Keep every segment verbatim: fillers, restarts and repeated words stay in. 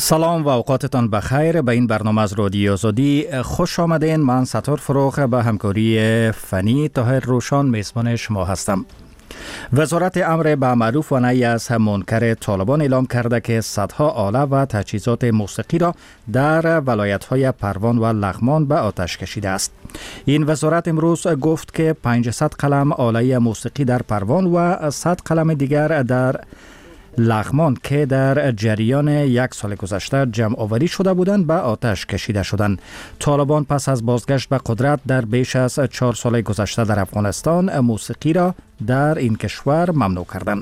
سلام و اوقاتتان بخیر. به این برنامه از رادیو آزادی خوش آمدین. من ستار فروغ به همکاری فنی طاهر روشان میزبان شما هستم. وزارت امر به معروف و نهی از منکر طالبان اعلام کرده که صدها آله و تجهیزات موسیقی را در ولایت‌های پروان و لغمان به آتش کشیده است. این وزارت امروز گفت که پانصد قلم آله موسیقی در پروان و صد قلم دیگر در لغمان که در جریان یک سال گذشته جمع آوری شده بودند به آتش کشیده شدند. طالبان پس از بازگشت به قدرت در بیش از چهار سال گذشته در افغانستان موسیقی را در این کشور ممنوع کردند.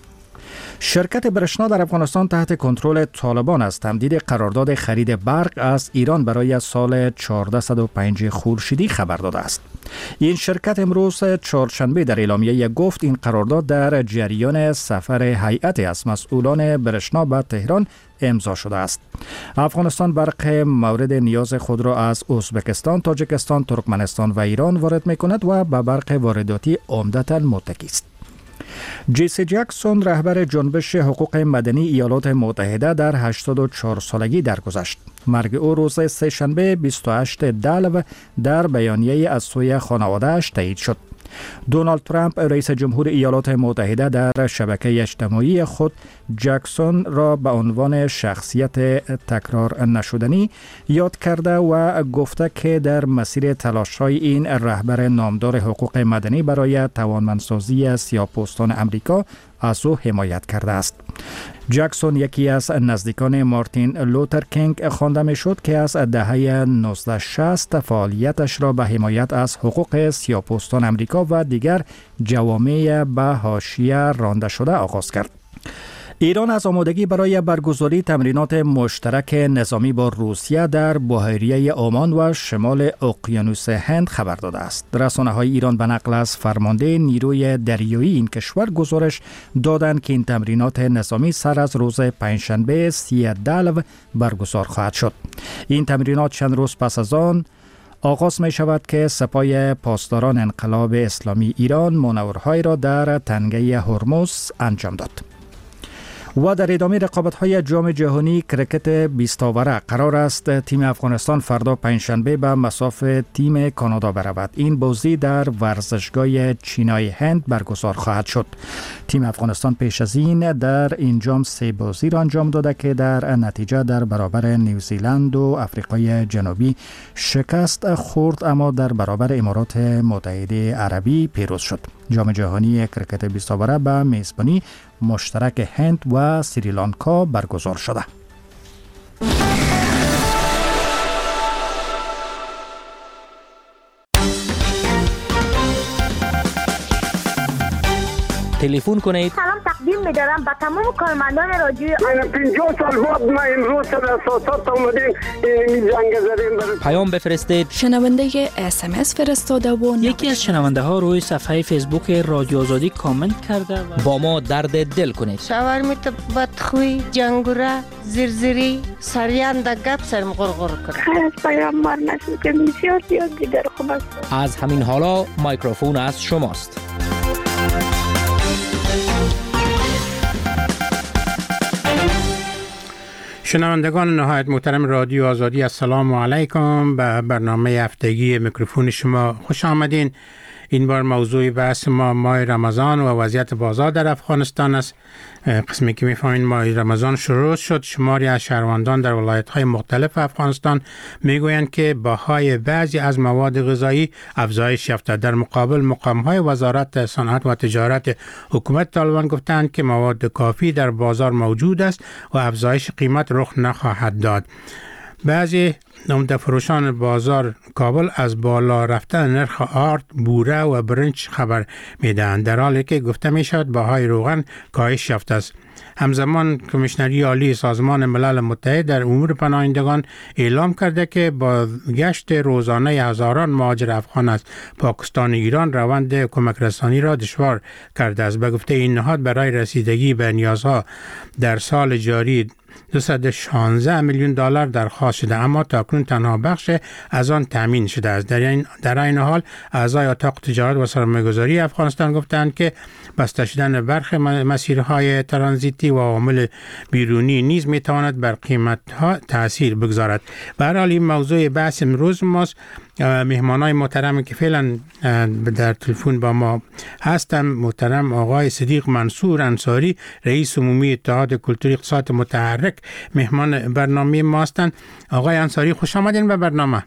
شرکت برشنا در افغانستان تحت کنترل طالبان از تمدید قرارداد خرید برق از ایران برای سال چهارصد و پنج خورشیدی خبر داده است. این شرکت امروز چهارشنبه در اعلامیه گفت این قرارداد در جریان سفر هیئتی از مسئولان برشنا به تهران امضا شده است. افغانستان برق مورد نیاز خود را از ازبکستان، تاجیکستان، ترکمنستان و ایران وارد می‌کند و به برق وارداتی عمدتاً متکی است. جیسی جکسون رهبر جنبش حقوق مدنی ایالات متحده در هشتاد و چهار سالگی درگذشت. مرگ او روز سه‌شنبه بیست و هشتم دلو در بیانیه از سوی خانواده‌اش تایید شد. دونالد ترامپ رئیس جمهور ایالات متحده در شبکه اجتماعی خود جکسون را به عنوان شخصیت تکرار نشدنی یاد کرده و گفته که در مسیر تلاش‌های این رهبر نامدار حقوق مدنی برای توانمندسازی سیاه‌پوستان امریکا از او حمایت کرده است. جکسون یکی از نزدیکان مارتین لوتر کینگ خوانده می‌شد که از دهه نوزده شصت فعالیتش را به حمایت از حقوق سیاه‌پوستان امریکا و دیگر جوامع به حاشیه رانده شده آغاز کرد. ایران از آمادگی برای برگزاری تمرینات مشترک نظامی با روسیه در بحیره عمان و شمال اقیانوس هند خبر داده است. رسانه‌های ایران به نقل از فرمانده نیروی دریایی این کشور گزارش دادند که این تمرینات نظامی سر از روز پنجشنبه سی دلو برگزار خواهد شد. این تمرینات چند روز پس از آن آغاز می شود که سپاه پاسداران انقلاب اسلامی ایران مانورهای را در تنگه هرمز انجام داد. و در ادامه رقابت‌های جام جهانی کرکت بیست آوره قرار است تیم افغانستان فردا پنجشنبه به مصاف تیم کانادا برود. این بازی در ورزشگاه چینای هند برگزار خواهد شد. تیم افغانستان پیش از این در این جام سه بازی را انجام داده که در نتیجه در برابر نیوزیلند و آفریقای جنوبی شکست خورد، اما در برابر امارات متحده عربی پیروز شد. جام جهانی کرکت بیست آوره به میزبانی مشترک هند و سریلانکا برگزار شده. تلفن کنید. سلام تقدیم می‌دارم به تمام کارمندان رادیو. من پنجاه سال بعد ما امروز سر اساسات اومدیم این جنگ زدیم. پیام بفرستید. شنونده اس ام اس فرستاده و یکی از شنونده ها روی صفحه فیسبوک رادیو آزادی کامنت کرده و با ما درد دل کنید. شاورمیت بدخوی، جنگوره، زرزری، سریان دا گپ سرم غرغر کرد. خیر از پیامبر نشد که بسیار زیاد دیگر خوب است. از همین حالا میکروفون از شماست. شنوندگان نهایت محترم رادیو آزادی، السلام علیکم. به برنامه هفتگی میکروفون شما خوش آمدین. این بار موضوع بحث ما ماه رمضان و وضعیت بازار در افغانستان است. قسمی که میفهمین ماه رمضان شروع شد، شماری از شهروندان در ولایت‌های مختلف افغانستان میگویند که بهای بعضی از مواد غذایی افزایش یافته. در مقابل مقام‌های وزارت صنعت و تجارت حکومت طالبان گفتند که مواد کافی در بازار موجود است و افزایش قیمت رخ نخواهد داد. بعضی عمده فروشان بازار کابل از بالا رفتن نرخ آرد، بوره و برنج خبر میدهند، در حالی که گفته می شود بهای روغن کاهش یافته است. همزمان کمیشنری عالی سازمان ملل متحد در امور پناهندگان اعلام کرده که با گشت روزانه هزاران مهاجر افغان از پاکستان و ایران روند کمک رسانی را دشوار کرده است. به گفته این نهاد برای رسیدگی به نیازها در سال جاری دویست و شانزده میلیون دلار درخواست شده، اما تاکنون تنها بخش از آن تامین شده است. در این در این حال اعضای اتاق تجارت و سرمایه‌گذاری افغانستان گفتند که بسته شدن برخی مسیرهای ترانزیت ترانزیتی و عوامل بیرونی نیز میتواند بر قیمت ها تاثیر بگذارد. به هر حال این موضوع بحث امروز ماست. مهمانای محترم که فعلا در تلفن با ما هستن، محترم آقای صدیق منصور انصاری، رئیس عمومی اتحاد کلتوری اقتصاد متحرک، مهمان برنامه ما هستند. آقای انصاری خوش آمدین به برنامه.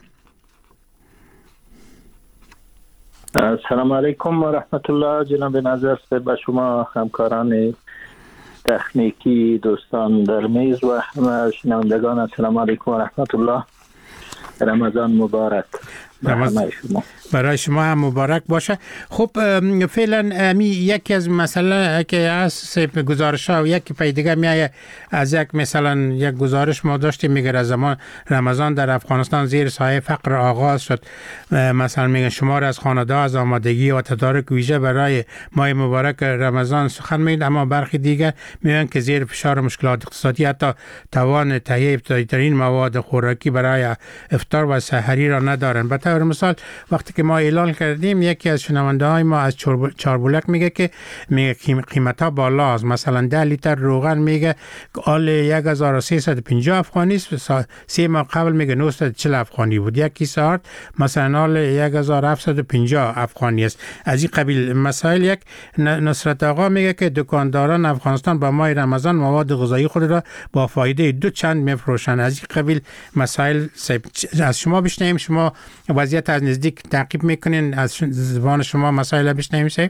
السلام علیکم و رحمت الله. جناب نظر به شما، همکاران تکنیکی، دوستان در میز و همه شنوندگان، السلام علیکم و رحمت الله. رمضان مبارک رمضان برای شما هم مبارک باشه. خب فعلا می یکی از مسئله که از گزارش ها یکی پیدگاه میایه از یک مثلا یک گزارش ما داشتیم میگه از زمان رمضان در افغانستان زیر سایه فقر آغاز شد. مثلا میگه شمار از خانواده از آمادگی و تدارک ویژه برای ماه مبارک رمضان سخن میگه، اما برخی دیگر میگن که زیر فشار مشکلات اقتصادی حتی توان تهیه ابتدایی ترین مواد خوراکی برای افطار و سحری را ندارن. به طور مثال وقتی که ما اعلان کردیم یکی از شنونده های ما از چاربولک میگه که میگه قیمت ها بالا است. مثلا ده لیتر روغن میگه آل یک هزار و سیصد و پنجاه افغانی است، سه ماه قبل میگه نهصد و چهل افغانی بود. یک کیسه آرد مثلا آل یک هزار و هفتصد و پنجاه افغانی است. از این قبیل مسائل. یک نصرت آقا میگه که دکانداران افغانستان با ماه رمضان مواد غذایی خود را با فایده دو چند میفروشند. از این قبیل مسائل از شما بشنویم. شما وضعیت از نزدیک تعقیب میکنین، از زبان شما مسائل بشنویم. سیب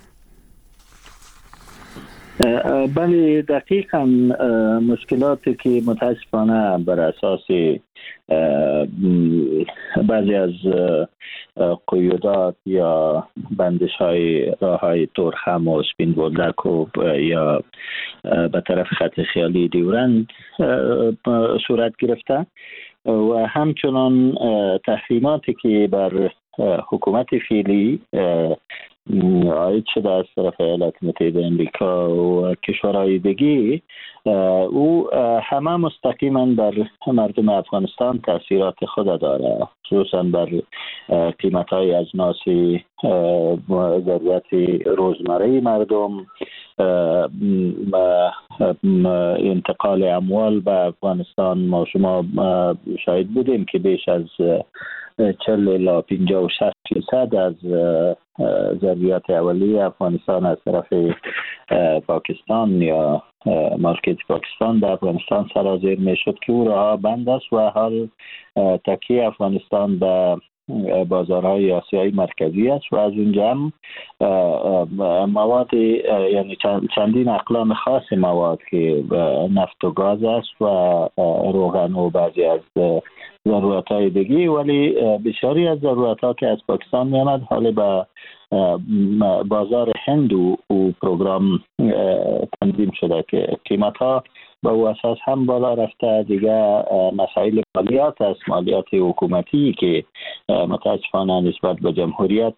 بله دقیقا مشکلاتی که متاسفانه بر اساس بعضی از قیودات یا بندش های راه های تورخم و سپین بولدک و یا به طرف خط خیالی دیورند صورت گرفته و همچنان تحریماتی که بر حکومت فعلی عاید شده از طرف ایالات متحده امریکا و کشورهای دیگه، او همه مستقیما بر مردم افغانستان تاثیرات خود داره، خصوصا بر قیمت های اجناس ضرورت روزمره مردم، انتقال اموال به افغانستان. ما شما شاهد بودیم که بیش از چهل الی پنجاه و شش فیصد از ضروریات اولیه افغانستان از طرف پاکستان یا مارکت پاکستان به افغانستان سرازیر می شد که او راه بند است و حال تکیه افغانستان به بازارهای آسیایی مرکزی است و از اونجا هم مواد یعنی چندین اقلام خاص مواد که نفت و گاز است و روغن و بعضی از ضرورت های دیگه، ولی بسیاری از ضرورت ها که از پاکستان می آمد حالا به بازار هند و پروگرام تنظیم شده که قیمت ها به او اساس هم بالا رفته. دیگه مسائل مالیات است، مالیات حکومتی که متاسفانه نسبت به جمهوریت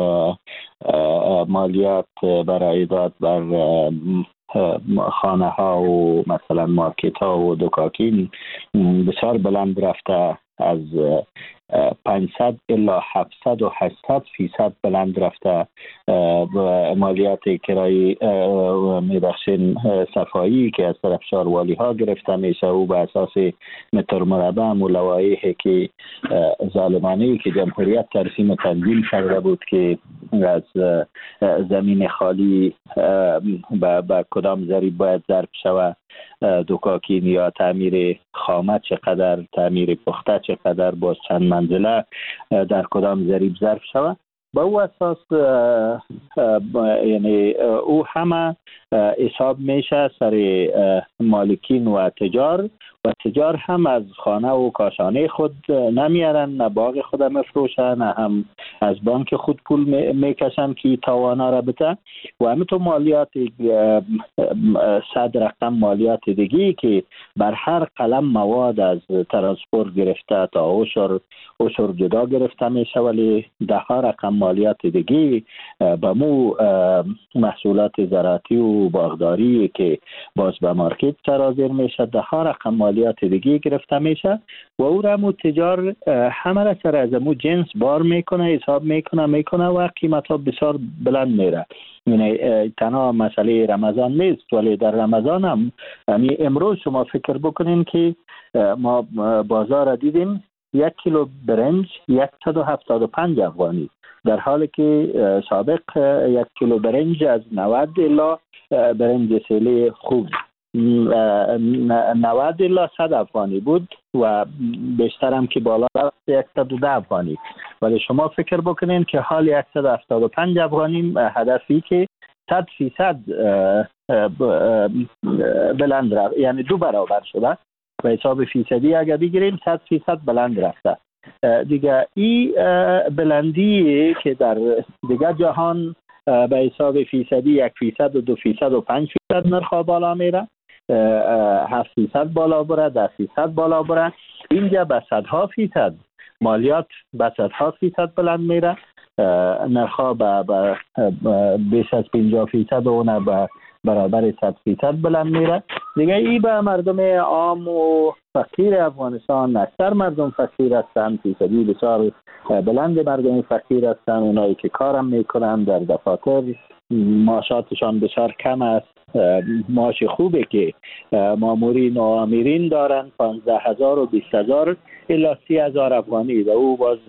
مالیات برای داد بر خانه ها و مثلا مارکت ها و دکاکین بسیار بلند رفته، از پانصد الی هفتصد و هشتصد فیصد بلند رفته. مالیات کرای میبخشین صفایی که از طرف شاروالی ها گرفته میشه و به اساس متر مربع ملوایحی که ظالمانه که جمهوریت ترسیم و تنظیم کرده بود که از زمین خالی به کدام ضریب باید ضرب شود، دکاکین یا تعمیر خامه چقدر، تعمیر پخته چقدر، باز چند منزله در کدام ضریب ضرب شود. با او اساس یعنی او همه حساب میشه سر مالکین و تجار و تجار هم از خانه و کاشانه خود نمیارن، نه باغ خود مفروشن، نه هم از بانک خود پول میکشن که توانا را بده و همینطور مالیات صد رقم مالیات دیگی که بر هر قلم مواد از ترانسپورت گرفته تا عشر عشر جدا گرفته میشه، ولی ده ها رقم مالیات دیگه به مو محصولات زراعتی و باغداری که باز به مارکت سرازیر میشه، ده ها رقم مالیات دیگه گرفته میشه و او را مو تجار همه را سر از مو جنس بار میکنه، حساب میکنه میکنه و قیمت ها بسیار بلند میره. یعنی تنها مسئله رمضان نیست، ولی در رمضان هم امروز شما فکر بکنین که ما بازار دیدیم یک کیلو برنج صد و هفتاد و پنج افغانی، در حالی که سابق یک کیلو برنج از نود الی برنج سیلی خوب نود الی صد افغانی بود و بیشتر هم که بالا رفت صد و ده افغانی. ولی شما فکر بکنین که حال صد و هفتاد و پنج افغانی هدفی که صد فیصد بلند رفت، یعنی دو برابر شده. به حساب فیصدی اگر بگیریم صد فیصد بلند رفته دیگه. این بلندی که در دیگه جهان به حساب فیصدی یک فیصد و دو فیصد و پنج فیصد نرخ بالا میره، هفت فیصد بالا بره، ده فیصد بالا بره، اینجا به صدها فیصد مالیات به صدها فیصد بلند میره، نرخ به بیش از پنجاه فیصد و اون به برابر صد فیصد بلند میره دیگه. ای به مردم عام و فقیر افغانستان، اکثر مردم فقیر هستند، فیصدی بسیار بلند مردم فقیر هستند، اونایی که کارم میکنن در دفاتر معاشاتشان بسیار کم است. معاش خوبه که مامورین و آمیرین دارن پانزده هزار و بیست هزار الی سی هزار افغانی و او باز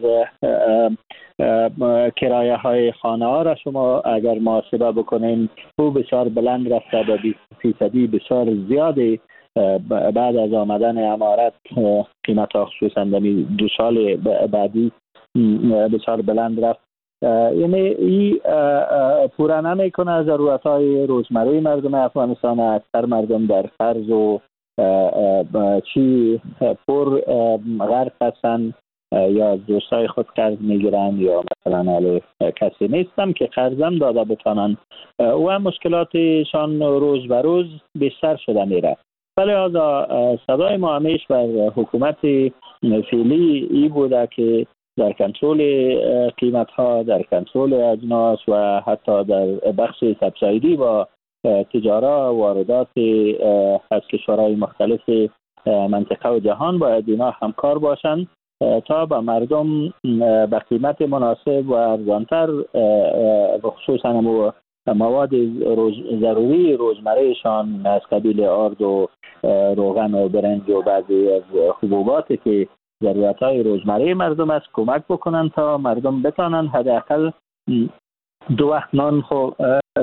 کرایه های خانه ها را شما اگر محاسبه بکنین او بسیار بلند رفته به بیست فیصدی بسیار زیاده. بعد از آمدن امارت قیمت ها خصوصا دو سال بعدی بسیار بلند رفت. یعنی این پورا نمیکنه ضرورت های روزمره مردم افغانستان. اکثر مردم در قرض و چی پر غرق هستن یا دوستای خود قرض میگیرن یا مثلا علی کسی نیستم که قرضم داده بتانن و مشکلاتشان روز به روز بیشتر شده میره. ولی از صدای ما همیش بر حکومت فعلی ای بوده که در کنترل قیمت ها، در کنترل اجناس و حتی در بخش سبسایدی با تجارت واردات از کشورهای مختلف منطقه و جهان باید اینا همکار باشند تا به مردم به قیمت مناسب و ارزانتر خصوصا مواد روز ضروری روزمرهشان از قبیل آرد و روغن و برنج و بعضی از حبوباتی که ضرورت‌های روزمره مردم است کمک بکنن تا مردم بتانن حداقل دو وقت نان خو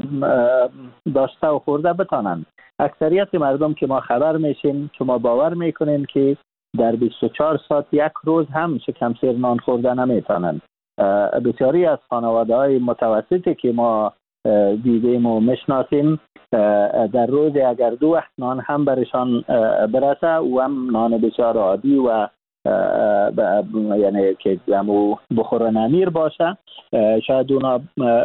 داشته و خورده بتانن. اکثریت مردم که ما خبر میشیم شما باور میکنین که در بیست و چهار ساعت یک روز هم شکم سیر نان خورده نمیتونن. بسیاری از خانواده‌های متوسطی که ما دیدیم و مشناسیم در روز اگر دو وقت نان هم برشان برسه و هم نان بسیار عادی و یعنی که همو بخور نمیر باشه شاید اونا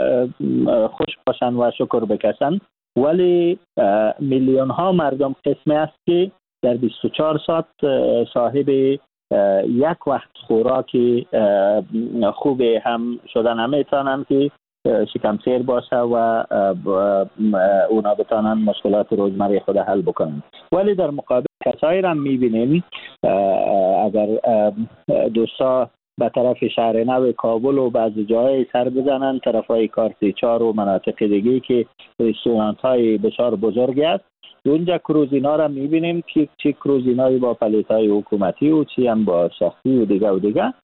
خوش باشن و شکر بکشن. ولی میلیون ها مردم قسمی است که در بیست و چهار ساعت صاحب یک وقت خوراکی خوب هم شدن نمیتونن که شکم سیر باشه و اونا بتانن مشکلات روزمره خود حل بکنن. ولی در مقابل کسایی را میبینیم اگر دوستا به طرف شهر نو کابل و بعضی جای سر بزنن طرف های کارتیچار و مناطق دیگه که رستورانت های بسیار بزرگی است، اونجا کروزینا را میبینیم که چی کروزینای با پلیت های حکومتی و چی هم با شخصی و دیگه و دیگه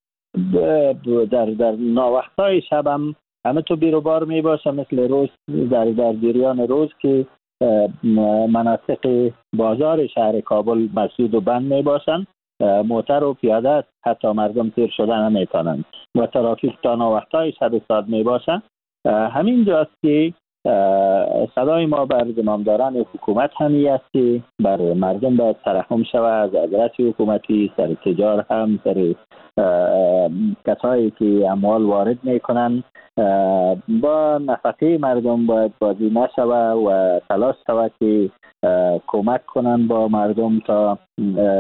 در در ناوقت های شب هم همه تو بیرو بار می باشه مثل روز در در جریان روز که مناطق بازار شهر کابل مسدود و بند می باشن، موتر و پیاده حتی مردم تیر شدن نمیتونن و ترافیک تا ناوقت های شب ساعت می باشن. همین جاست که صدای ما بر زمامداران حکومت همی است که بر مردم باید ترحم شود از ادرس حکومتی سر تجار هم سر کسایی که اموال وارد میکنن با نفقه مردم باید بازی نشود و تلاش شود که کمک کنن با مردم تا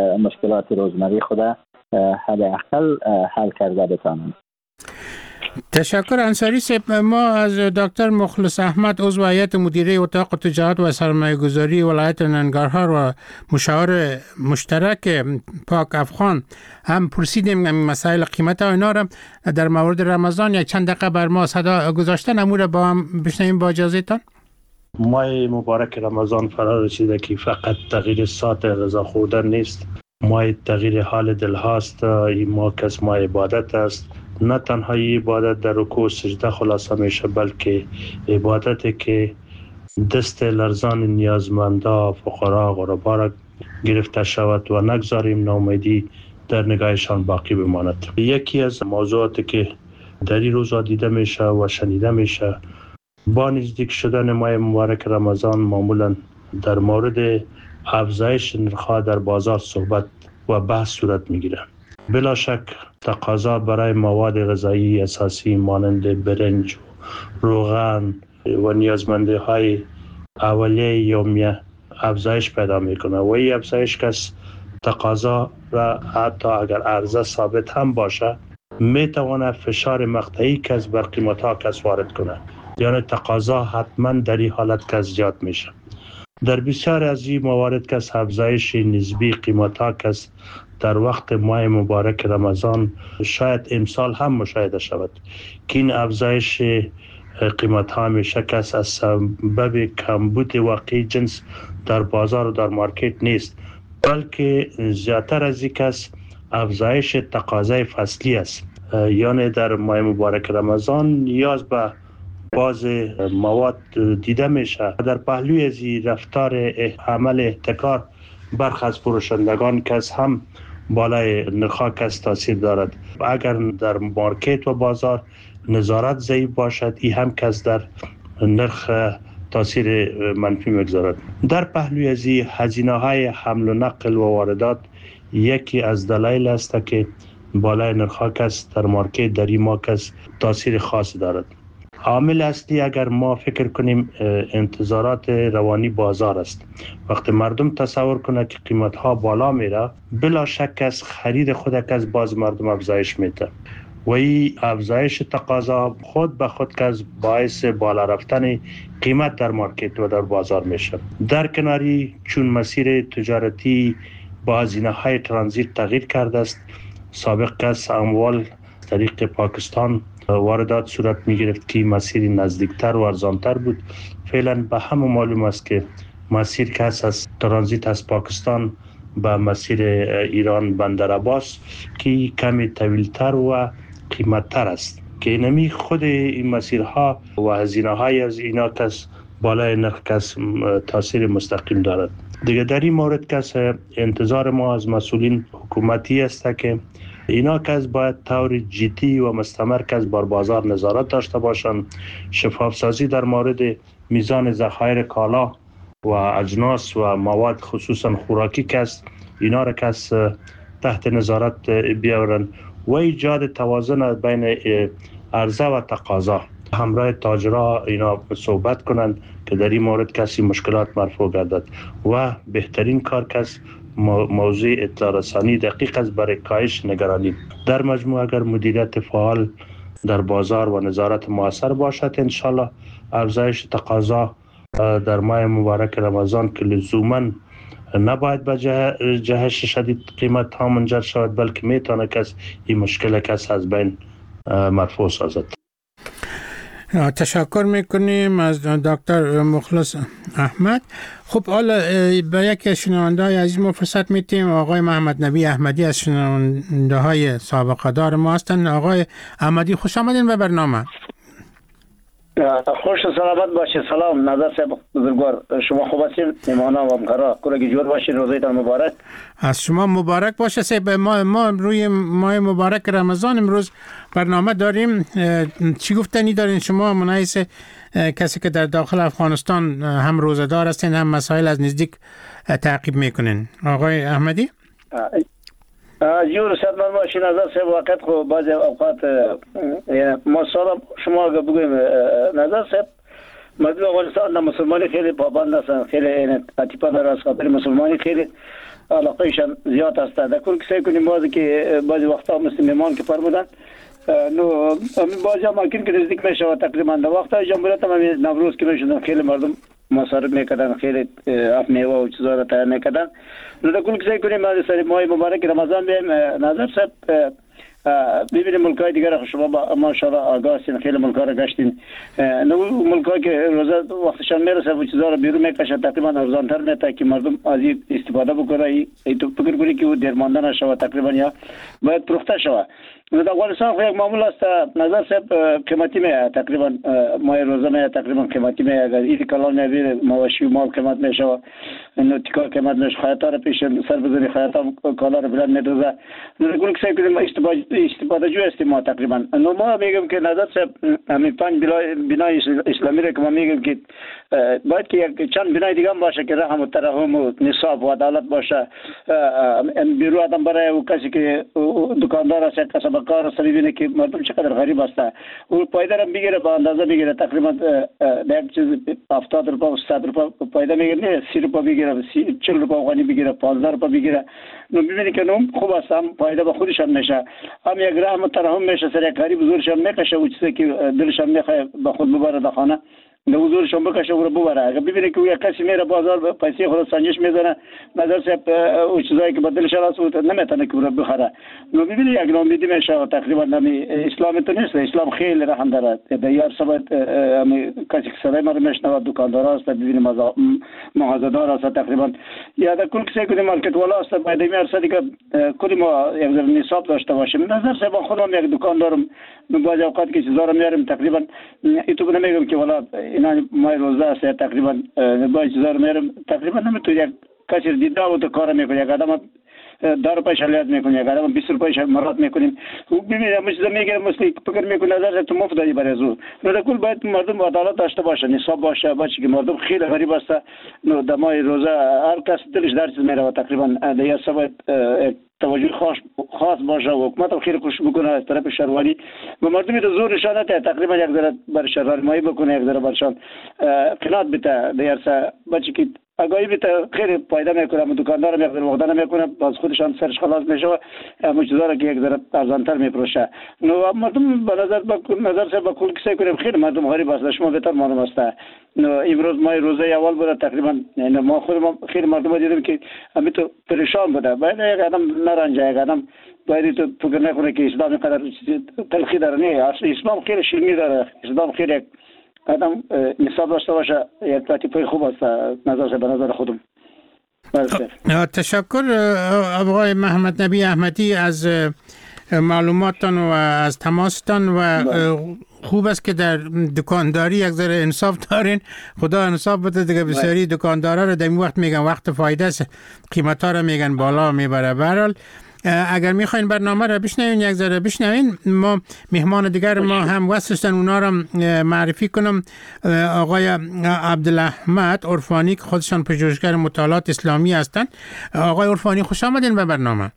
مشکلات روزمره خود حداقل حل کرده بتانند. تشکر انصاری صاحب. ما از دکتر مخلص احمد عضو هیئت مدیره اتاق تجارت و سرمایه گذاری ولایت ننگرهار و مشاور مشترک پاک افغان هم پرسیدیم این مسائل قیمت و اینا را در مورد رمضان یک چند دقیقه بر ما صدا گذاشتن، امور با هم بشنویم با اجازهتان. ماه مبارک رمضان فرا رسیده که فقط تغییر ساعت غذا خوردن نیست، ماه تغییر حال دل هاست. این ماه کس ماه عبادت است، نه تنها عبادت در رکوع و سجده خلاصه میشه، بلکه عبادتی که دست لرزان نیازمندا فقرا غربا را گرفته شود و نگذاریم ناامیدی در نگاهشان باقی بماند. یکی از موضوعاتی که در این روزا دیده میشه و شنیده میشه با نزدیک شدن ماه مبارک رمضان معمولا در مورد افزایش نرخ‌ها در بازار صحبت و بحث صورت میگیره. بلا شک تقاضا برای مواد غذایی اساسی مانند برنج، روغن و نیازمندی‌های اولیه یومیه افزایش پیدا میکنه و این افزایش کس تقاضا را حتی اگر عرضه ثابت هم باشه میتونه فشار مقطعی کس بر قیمت‌ها کس وارد کنه، یعنی تقاضا حتما در این حالت کس زیاد میشه. در بسیار از این موارد کس افزایش نسبی قیمت‌ها کس در وقت ماه مبارک رمضان شاید امسال هم مشاهده شود که این افزایش قیمت‌ها میشه کس از سبب کمبود واقعی جنس در بازار و در مارکت نیست، بلکه زیادتر از این کس افزایش تقاضای فصلی است. یعنی در ماه مبارک رمضان نیاز به باز مواد دیده میشه. در پهلوی از رفتار عمل احتکار برخی از فروشندگان کس هم بالای نرخ کس تاثیر دارد. اگر در مارکت و بازار نظارت ضعیف باشد این هم کس در نرخ تاثیر منفی میگذارد. در پهلوی از هزینه های حمل و نقل و واردات یکی از دلایل است که بالای نرخ کس در مارکت در این ماه کس تاثیر خاص دارد. عامل اصلی اگر ما فکر کنیم انتظارات روانی بازار است. وقتی مردم تصور کنه که قیمت ها بالا میره بلا شک از خرید خود از باز مردم افزایش میده و این افزایش تقاضا خود به خود از باعث بالا رفتن قیمت در مارکت و در بازار میشه. در کناری چون مسیر تجارتی با هزینه های ترانزیت تغییر کرده است، سابق کس اموال طریق پاکستان واردات صورت می گرفت که مسیر نزدیکتر و ارزانتر بود. فعلا به همه معلوم است که مسیر که از ترانزیت از پاکستان به مسیر ایران بندر عباس که کمی طویلتر و قیمتتر است که اینمی خود این مسیرها و هزینه های از اینا کس بالای نرخ کس تاثیر مستقیم دارد. دیگه در این مورد کس انتظار ما از مسئولین حکومتی است که اینا که باید طور جدی و مستمر که بر بازار نظارت داشته باشند، شفاف سازی در مورد میزان ذخایر کالا و اجناس و مواد خصوصا خوراکی که است اینا را که تحت نظارت بیاورن و ایجاد توازن بین عرضه و تقاضا. همراه تاجرها اینا صحبت کنند که در این مورد کسی مشکلات مرفوع گردد و بهترین کار کس موضوع اطلاع رسانی دقیق است برای کاهش نگرانی. در مجموع اگر مدیریت فعال در بازار و نظارت موثر باشد انشالله افزایش تقاضا در ماه مبارک رمضان که لزوما نباید به جهش شدید قیمت ها منجر شود بلکه میتونه کس این مشکل کس از بین مرفوع سازد. تشکر میکنیم از دکتر مخلص احمد. خب حالا به یکی از شنونده‌های عزیز ما فرصت میدیم. آقای محمد نبی احمدی از شنونده‌های سابقه دار ما هستند. آقای احمدی خوش آمدین به برنامه. خوش و سلامت باشید. سلام نظر صاحب بزرگوار، شما خوب هستین؟ میمانا و همکارا کلگی جور باشین، روزایتان مبارک. از شما مبارک باشه صاحب. ما ما روی ماه مبارک رمضان امروز برنامه داریم. چی گفتنی دارین شما منحیث کسی که در داخل افغانستان هم روزه‌دار هستین هم مسائل از نزدیک تعقیب میکنین؟ آقای احمدی جور صدمت باشین نظر صاحب. وقت خب بعضی اوقات ما سالم شما اگر بگویم نظر صاحب مردم افغانستان مسلمانی خیلی پابند هستن، خیلی اتیپا در از خاطر مسلمانی خیلی علاقهشان زیاد هست. در کل کسی کنیم بعضی که بعضی وقتا مثل میمان که فرمودن نو بازی ممکن که نزدیک میشه تقریبا در وقت جمهوریت هم نوروز که میشدن خیلی مردم مصارف میکردن، خیلی اف میوه و چیزا را تیار میکردن. نو در کل کسی کنیم از سری ماه مبارک رمضان بیم نظر صاحب ببینیم ملکای دیگر شما با ماشاءالله آگاه هستین، خیلی ملکا را گشتین. نو ملکایی که روزه وقتشان میرسه و چیزا را بیرون میکشه تقریبا ارزانتر میته که مردم از این استفاده بکنه. ای تو فکر کنی که دیر مانده نشوه تقریبا یا باید پخته شوه. در افغانستان خو یک معمول است نظر صاحب قیمتی میه تقریبا ماه روزه میه تقریبا قیمتی میه. اگر این کلان میبینه مواشی و مال قیمت میشه، نو تیکا قیمت میشه، خیاطا را پیش سر بزنی خیاطا کالا را بلند میدوزه. نو گل که سعی کنیم استفاده جو هستیم ما تقریبا. نو ما میگم که نظر صاحب همین پنج بنای اسلامی را که ما میگم که باید که یک چند بنای دیگه هم باشه که رحم و ترحم و نصاب و عدالت باشه. بیرو آدم برای او کسی که دکاندار است کسب کار است ببینه که مردم چقدر غریب است او پایده را میگیره با اندازه میگیره تقریبا یک چیز هفتاد روپیه و صد روپیه پایده میگیره، نه سی روپیه میگیره، چهل روپیه افغانی میگیره، پانزده روپیه میگیره. نو ببینی که نو خوب است هم پایده به خودش هم میشه، هم یک رحم و ترحم میشه، سر یک غریب بزرگش هم میکشه و چیزی که دلش هم میخواد به خود ببره در خانه به حضورش هم بکشه و رو ببره. اگر ببینی که یک کسی میره بازار پیسه خود سنجش میزنه نظر صاحب او چیزایی که بدلش راست بود نمیتونه که رو بخره. نو ببینی یک نامیدی میشه تقریبا نمی اسلام تو نیست. اسلام خیلی رحم داره. دیار سبت کسی که صدای ما رو میشنوه دکاندار است ببینی مغازه‌دار است تقریبا یا در کل کسی که مارکت والا است باید میارسه دیگه کلی ما یک ذره نصاب داشته باشیم. نظر صاحب خودم یک دکاندارم بعضی اوقات که چیزا رو میارم تقریبا ایتو نمیگم که والا اینا مای روزه است تقریبا بعضی چیزا رو میارم تقریبا نمیتونی یک کسی دیده و تو کار میکنه. یک آدم ده روپیه شلیات میکنه، یک آدم بیست روپیه مرات میکنیم. ببینید ما چیزا میگیرم مثل فکر میکنه نظر تو مفت دادی برای زور. نو در کل باید مردم عدالت داشته باشه، نصاب باشه، باشه که مردم خیلی غریب است. نو در ماه روزه هر کس دلش در چیز میره تقریبا دیگه سبب توجه خاص خاص باشه و حکومت هم خیلی خوش بکنه از طرف شهروانی و مردمی تو زور نشانه ده تقریبا یک ذره بر شهروانی بکنه، یک ذره برشان قناعت بده دیگه بچه که اگه بیت خیلی پایده میکنه و دکاندار هم یک ذره وقت نمیکنه باز خودشان سرش خلاص میشه و مجدار که یک ذره ارزانتر میفروشه. نو مردم به نظر با نظر سه با کل کسی کنیم خیلی مردم غریب است. شما بهتر معلوم است. نو امروز ما روزه اول بود تقریبا ما خود ما خیلی مردم دیدیم که همین تو پریشان بوده. باید یک آدم نرنجه، یک آدم باید تو فکر نکنه که اسلام قدر تلخی داره. نه اسلام خیلی شیرینی داره. اسلام خیلی آدم نصاب داشته باشه یک ترتیب خوب است نظر به نظر خودم. تشکر آقای محمد نبی احمدی از معلوماتتان و از تماستان و خوب است که در دکانداری یک ذره انصاف دارین. خدا انصاف بده دیگه. بسیاری دکاندارا رو در این وقت میگن وقت فایده است، قیمتا رو میگن بالا میبره. به هر حال اگر میخواین برنامه را بشنوین یک ذره بشنوین. ما مهمان دیگر ما هم واسطن اونا را معرفی کنم. آقای عبدالاحمد عرفانی که خودشان پژوهشگر مطالعات اسلامی هستند. آقای عرفانی خوش آمدین به برنامه.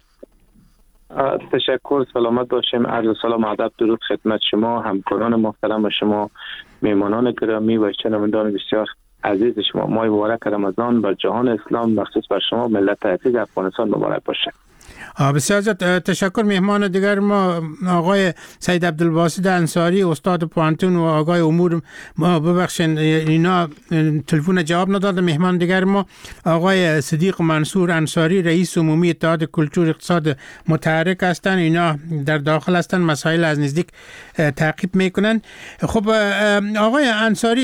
تشکر، سلامت باشیم. عرض سلام ادب درود خدمت شما، همکاران محترم و شما میهمانان گرامی و شنوندگان بسیار عزیز شما. ماه مبارک رمضان بر جهان اسلام مخصوص بر شما ملت عزیز افغانستان مبارک باشه. بسیار تشکر. مهمان دیگر ما آقای سید عبدالباسط انصاری استاد پوانتون و آقای امور ما ببخشین اینا تلفن جواب ندادن. مهمان دیگر ما آقای صدیق منصور انصاری رئیس عمومی اتحاد کلچور اقتصاد متحرک هستند. اینا در داخل هستند، مسائل از نزدیک تعقیب میکنن. خب آقای انصاری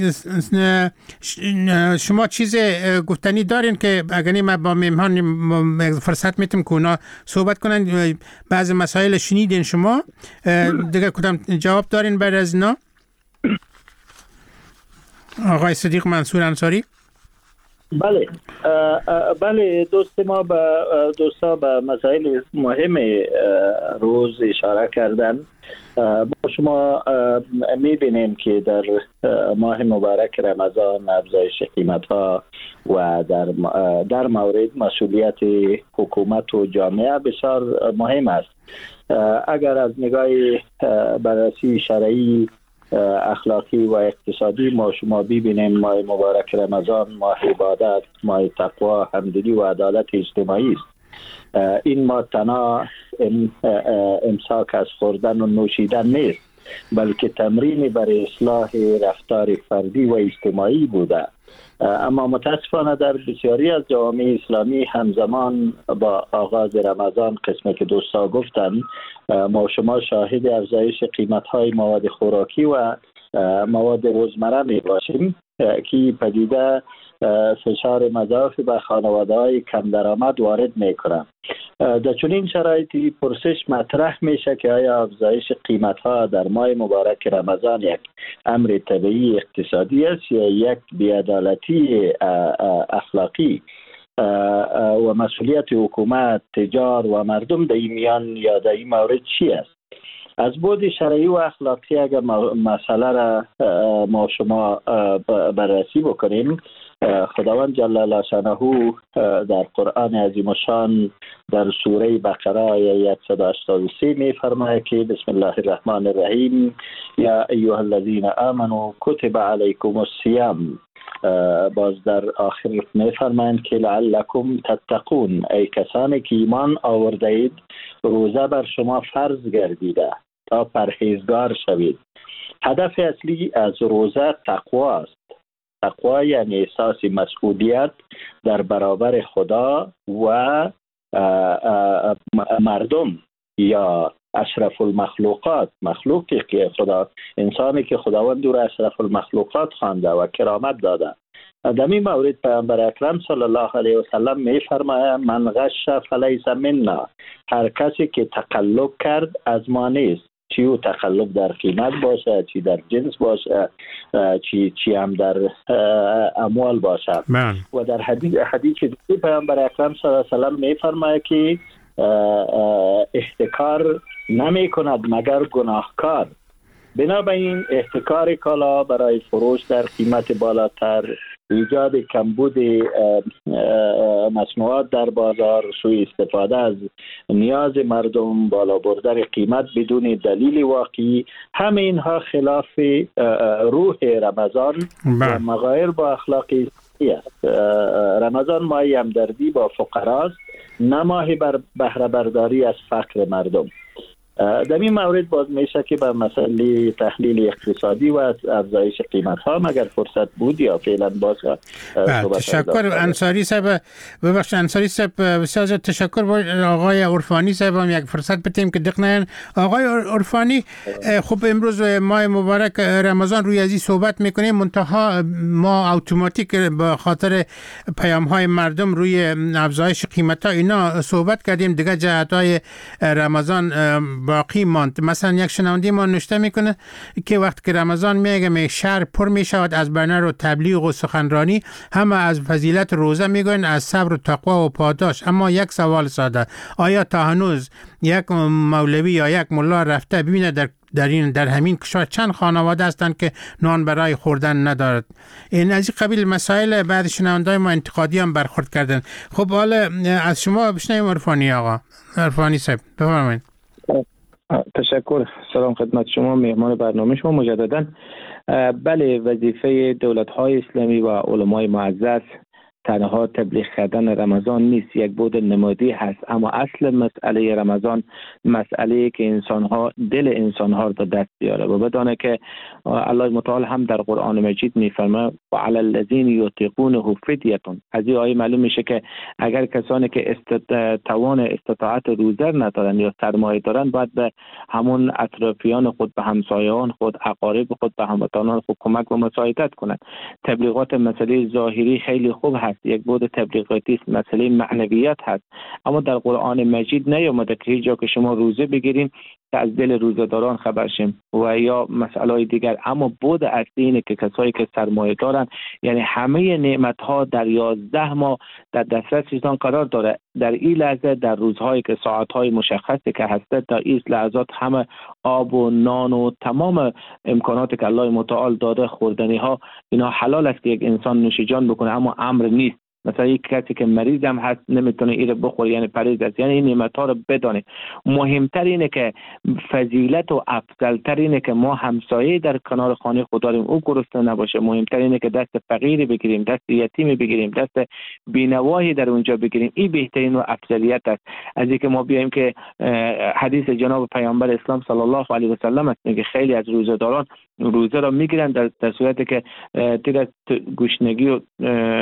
شما چیز گفتنی دارین که اگر ما با مهمان فرصت میتیم که اونا صحبت کنن؟ بعضی مسائل شنیدین شما دیگه کدام جواب دارین بعد از اینا؟ آقای صدیق منصور انصاری. بله بله دوست ما به دوستا به مسائل مهم روز اشاره کردن. با شما میبینیم که در ماه مبارک رمضان افزایش قیمت ها و در در مورد مسئولیت حکومت و جامعه بسیار مهم است. اگر از نگاه بررسی شرعی، اخلاقی و اقتصادی ما شما ببینیم ماه مبارک رمضان ماه عبادت، ماه تقوا، همدلی و عدالت اجتماعی است. این ما تنها امساک از خوردن و نوشیدن نیست، بلکه تمرین برای اصلاح رفتار فردی و اجتماعی بوده. اما متاسفانه در بسیاری از جوامع اسلامی همزمان با آغاز رمضان، قسمی که دوستا گفتن، ما شما شاهد افزایش قیمت‌های مواد خوراکی و مواد روزمره می باشیم که پدیده فشار مضاعف به خانواده‌های کم درآمد وارد می‌کنند. در چنین شرایطی پرسش مطرح میشه که آیا افزایش قیمت‌ها در ماه مبارک رمضان یک امر طبیعی اقتصادی است یا یک بی‌عدالتی اخلاقی و مسئولیت حکومت، تجار و مردم در این میان یا در این مورد چی است؟ از بعد شرعی و اخلاقی اگر مسئله را ما شما بررسی بکنیم، خداوند جل شانه در قرآن عظیم الشان در سوره بقره آیه صد و هشتاد و سه می فرماید که بسم الله الرحمن الرحیم یا ایها الذین آمنوا کتب علیکم الصیام. باز در آخر می فرمایند که لعلکم تتقون، ای کسانی که ایمان آورده اید روزه بر شما فرض گردیده تا پرهیزگار شوید. هدف اصلی از روزه تقوا است. تقوا یعنی احساس مسئولیت در برابر خدا و مردم یا اشرف المخلوقات، مخلوقی که خدا، انسانی که خداوند او را اشرف المخلوقات خوانده و کرامت داده. در این مورد پیامبر اکرم صلی الله علیه و سلم می فرماید من غش فلیس منا، هر کسی که تقلب کرد از ما نیست. چی او تقلب در قیمت باشه، چی در جنس باشه، چی چی هم در اموال باشه. من. و در حدیث حدیث دیگه پیامبر اکرم صلی الله علیه و سلم می فرماید که احتکار نمی کند مگر گناهکار. بنابراین احتکار کالا برای فروش در قیمت بالاتر، ایجاد کمبود مصنوعات در بازار، سوء استفاده از نیاز مردم، بالا بردن قیمت بدون دلیل واقعی، همه اینها خلاف روح رمضان و مغایر با اخلاقی است. رمضان ماه همدردی با فقراست، نه ماه بر بهره برداری از فقر مردم. در این مورد باز میشه که به مسئله تحلیل اقتصادی و افزایش قیمت ها مگر فرصت بود یا فعلا باز تشکر انصاری صاحب. ببخشید انصاری صاحب، بسیار تشکر. با آقای عرفانی صاحب هم یک فرصت بدیم که دقیقاً آقای عرفانی، خب امروز ماه مبارک رمضان روی ازی صحبت میکنیم، منتها ما اتوماتیک به خاطر پیام های مردم روی افزایش قیمت ها اینا صحبت کردیم، دیگه جهت های رمضان باقی ماند. مثلا یک شنونده ما نوشته میکنه که وقتی که رمضان میگه می شهر پر میشود از بنر و تبلیغ و سخنرانی، همه از فضیلت روزه میگن، از صبر و تقوا و پاداش. اما یک سوال ساده، آیا تا هنوز یک مولوی یا یک ملا رفته ببینه در در این در همین کشور چند خانواده هستند که نان برای خوردن ندارد؟ این از این قبیل مسائل بعد شنونده‌های ما انتقادی هم برخورد کردن. خب حالا از شما بشنویم عرفانی آقا. عرفانی صاحب بفرمایید. تشکر. سلام خدمت شما، مهمان برنامه شما مجددا. بله، وظیفه دولت‌های اسلامی و علمای معزز تنها تبلیغ کردن رمضان نیست، یک بود نمادی هست، اما اصل مسئله رمضان مسئله که انسان‌ها دل انسان‌ها را دست بیاره و بدانه که الله متعال هم در قرآن مجید می‌فرماید و علی الذین یطیقونه فدیه. از این آیه معلوم میشه که اگر کسانی که است... توان استطاعت روزه ندارن یا سرمایه دارن، باید به همون اطرافیان خود، به همسایه‌ان خود، اقارب خود، به هموطنان خود کمک و مساعدت کنند. تبلیغات مسئله ظاهری خیلی خوب هست، یک بود تبلیغاتی است، مسئله معنویت هست، اما در قرآن مجید نیامده که هیچ جا که شما روزه بگیرین که از دل روزه‌داران خبر شیم و یا مسائل دیگر. اما بود اصلی اینه که کسایی که سرمایه دارن، یعنی همه نعمت ها در یازده ماه در دسترسشان قرار داره. در این لحظه، در روزهایی که ساعت‌های مشخصی که هست، در این لحظات همه آب و نان و تمام امکاناتی که الله متعال داده، خوردنی ها، اینا حلال است که یک انسان نوش جان بکنه، اما امر نیست مثلا یک کسی که مریض هم هست نمیتونه اینو بخوره، یعنی پرهیز است. یعنی این نعمت ها رو بدانید. مهمتر اینه که فضیلت و افضلتر اینه که ما همسایه در کنار خانه خود داریم، او گرسنه نباشه. مهمتر اینه که دست فقیری بگیریم، دست یتیمی بگیریم، دست بینوایی در اونجا بگیریم. این بهترین و افضلیت است از اینکه ما بیایم که حدیث جناب پیامبر اسلام صلی الله علیه و سلم است که خیلی از روزه‌داران روزه را میگیرن در, در صورتی که تیر گوشنگی و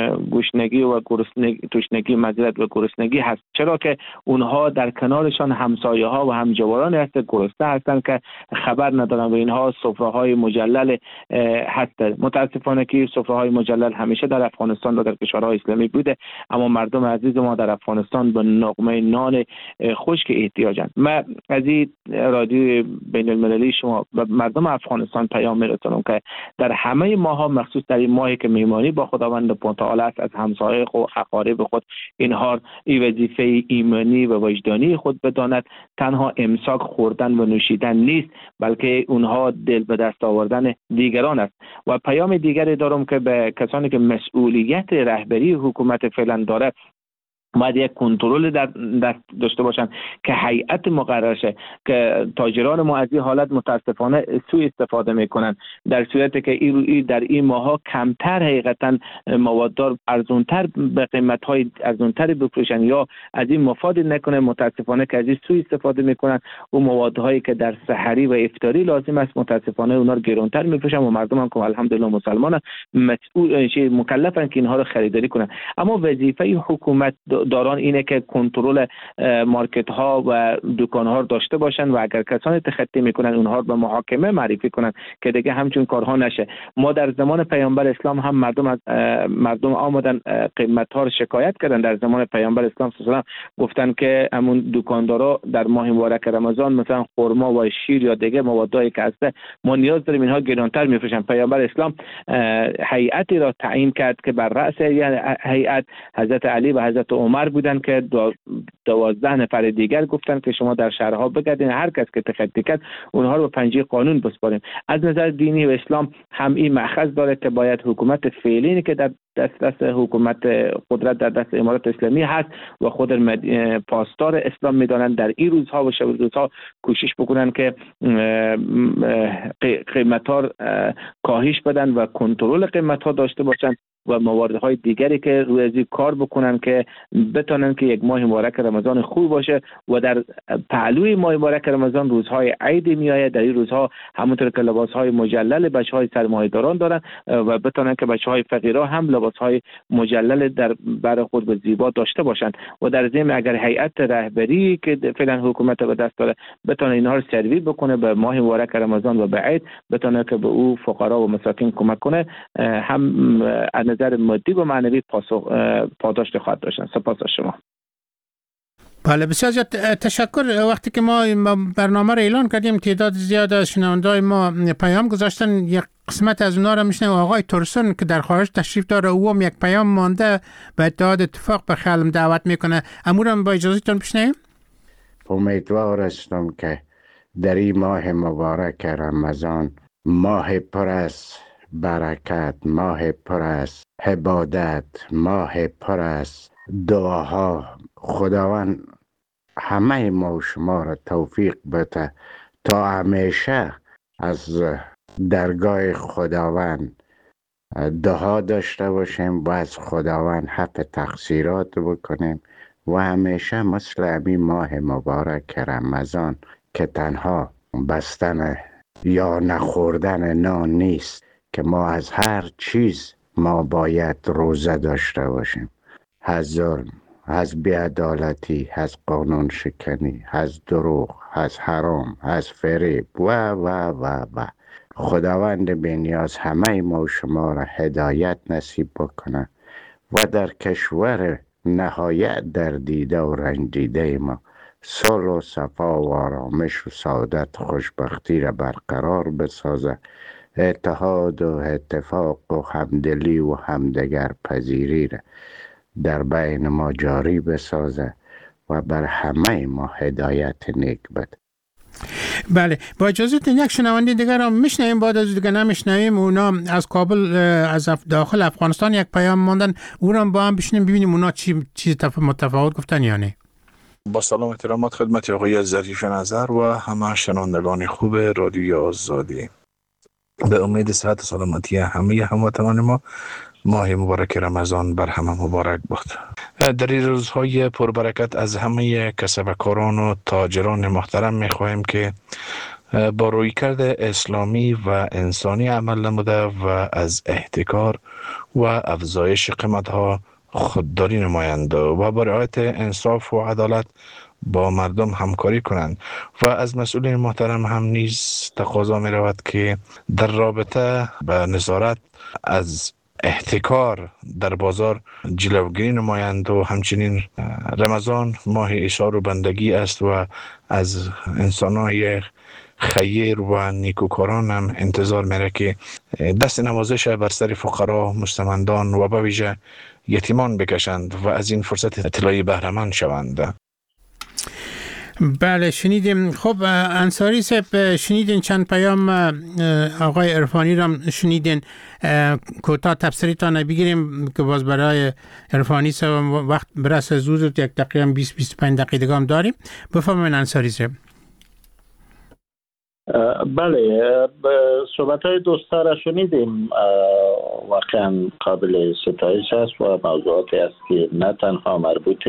گوشنگی و گرسنگی تشنگی معذرت و گرسنگی هست، چرا که اونها در کنارشان همسایه ها و همجواران هست گرسنه هستند که خبر ندارن و اینها سفره های مجلل هست. متاسفانه که سفره های مجلل همیشه در افغانستان و در کشورهای اسلامی بوده، اما مردم عزیز ما در افغانستان به نغمه نان خشک احتیاجند. من از این رادیو بین المللی شما و مردم افغانستان پیام میرسونم که در همه ماها، مخصوص در این ماهی که میمانی با خداوند متعال است، از همسایه خود اقارب خود اینها این وظیفه ایمانی و وجدانی خود بداند. تنها امساک خوردن و نوشیدن نیست، بلکه اونها دل به دست آوردن دیگران است. و پیام دیگری دارم که به کسانی که مسئولیت رهبری حکومت فعلا داره باید یک کنترل در دست داشته باشن که هیئت مقرر شه، که تاجران ما از این حالت متاسفانه سوء استفاده میکنن، در صورتی که این در این ماها کمتر حقیقتا مواددار ارزونتر به قیمت های ارزونتر بفروشن یا از این مفاد نکنه. متاسفانه که از این سوء استفاده میکنن و موادهایی که در سحری و افطاری لازم است متاسفانه اونا رو گرانتر میفروشن و مردم هم که الحمدلله مسلمان مسئول مکلفن که اینها رو خریداری کنن. اما وظیفه حکومت داران اینه که کنترل مارکت ها و دکان ها داشته باشن و اگر کسانی تخطی میکنن اونها رو به محاکمه معرفی کنن که دیگه همچون کارها نشه. ما در زمان پیامبر اسلام هم مردم از مردم آمدن قیمت ها رو شکایت کردن. در زمان پیامبر اسلام صلی الله علیه و گفتن که همون دکاندارا در ماه مبارک رمضان مثلا خرما و شیر یا دیگه موادایی که هست ما نیاز داریم اینها گرانتر میفروشن. پیامبر اسلام هیئتی را تعیین کرد که بر رأس هیئت حضرت علی و حضرت عمر بودن که دوازده نفر دیگر گفتن که شما در شهرها بگردین، هر کس که تخطی کرد اونها رو به پنجه قانون بسپارین. از نظر دینی و اسلام هم این مأخذ داره که باید حکومت فعلی که در دست دست حکومت قدرت در دست امارات اسلامی هست و خود پاسدار اسلام میدانند در این روزها و شب روزها کوشش بکنن که قیمت‌ها کاهش بدن و کنترل قیمت‌ها داشته باشن و مواردهای دیگری که روی ازی کار بکنن که بتونن که یک ماه مبارک رمضان خوب باشه. و در پهلوی ماه مبارک رمضان روزهای عید میآید، در این روزها همونطور که لباسهای مجلل بچهای سرمایه‌داران دارن و بتونن که بچهای فقیرها هم لباسهای مجلل در بر خود به زیبا داشته باشند. و در ضمن اگر هیئت رهبری که فعلا حکومت به دست داره بتونه اینها رو سروی بکنه به ماه مبارک رمضان و به عید، بتونه که به او فقرا و مساکین کمک کنه، هم از نظر مادی و معنوی پاسخ پاداش خواهد داشتن. سپاس از شما. بله بسیار زیاد تشکر. وقتی که ما برنامه را اعلان کردیم تعداد زیاد از شنونده‌های ما پیام گذاشتن. یک قسمت از اونها را میشنیم. آقای تورسون که در خارج تشریف داره او هم یک پیام مانده به اتحاد اتفاق به خلم دعوت میکنه. امورم با اجازهتون بشنویم. امیدوار هستم که در این ماه مبارک رمضان، ماه پر از برکت، ماه پر از عبادت، ماه پر از دعاها، خداوند همه ما و شما را توفیق بده تا همیشه از درگاه خداوند دعا داشته باشیم و از خداوند حق تقصیرات بکنیم و همیشه مثل همین ماه مبارک رمضان که تنها بستن یا نخوردن نان نیست، که ما از هر چیز ما باید روزه داشته باشیم. از ظلم، از بیعدالتی، از قانون شکنی، از دروغ، از حرام، از فریب و و و و خداوند بی‌نیاز همه ما و شما را هدایت نصیب بکنه و در کشور نهایت در دیده و رنجیده ما صلح و صفا و آرامش و سعادت خوشبختی را برقرار بسازه. اتحاد و اتفاق و همدلی و همدگر پذیری را در بین ما جاری بسازه و بر همه ما هدایت نیک بده. بله، با اجازهتون یک شنونده دیگر هم میشنویم، بعد از دیگه نمیشنویم. اونا از کابل از داخل افغانستان یک پیام ماندن، او را با هم بشنیم ببینیم اونا چی چیز متفاوت گفتن یا نه. با سلام احترامات خدمت آقای ظریف نظر و همه شنوندگان خوب رادیوی آزادی. به امید صحت و سلامتی همه هموطنان ما، ماه مبارک رمضان بر همه مبارک باد. در این روزهای پربرکت از همه کسبکاران و تاجران محترم می‌خواهیم که با رویکرد اسلامی و انسانی عمل نموده و از احتکار و افزایش قیمت‌ها خودداری نمایند و با رعایت انصاف و عدالت با مردم همکاری کنند و از مسئولین محترم هم نیز تقاضا می رود که در رابطه به نظارت از احتکار در بازار جلوگیری نمایند و همچنین رمضان ماه ایثار و بندگی است و از انسان‌های خیر و نیکوکاران هم انتظار میره که دست نوازش بر سر فقرا، مستمندان و به ویژه یتیمان بکشند و از این فرصت اطلاعی بهره مند شوند. بله شنیدیم. خب انصاری صاحب، شنیدین چند پیام آقای عرفانی را شنیدین، کوتاه تفسیرتان بگیریم که باز برای عرفانی صاحب وقت برسه زود، یک تقریبا بیست بیست و پنج دقیقه هم داریم. بفرمایید انصاری صاحب. بله، صحبت های دوستا را شنیدیم، واقعا قابل ستایش است و موضوعاتی است که نه تنها مربوط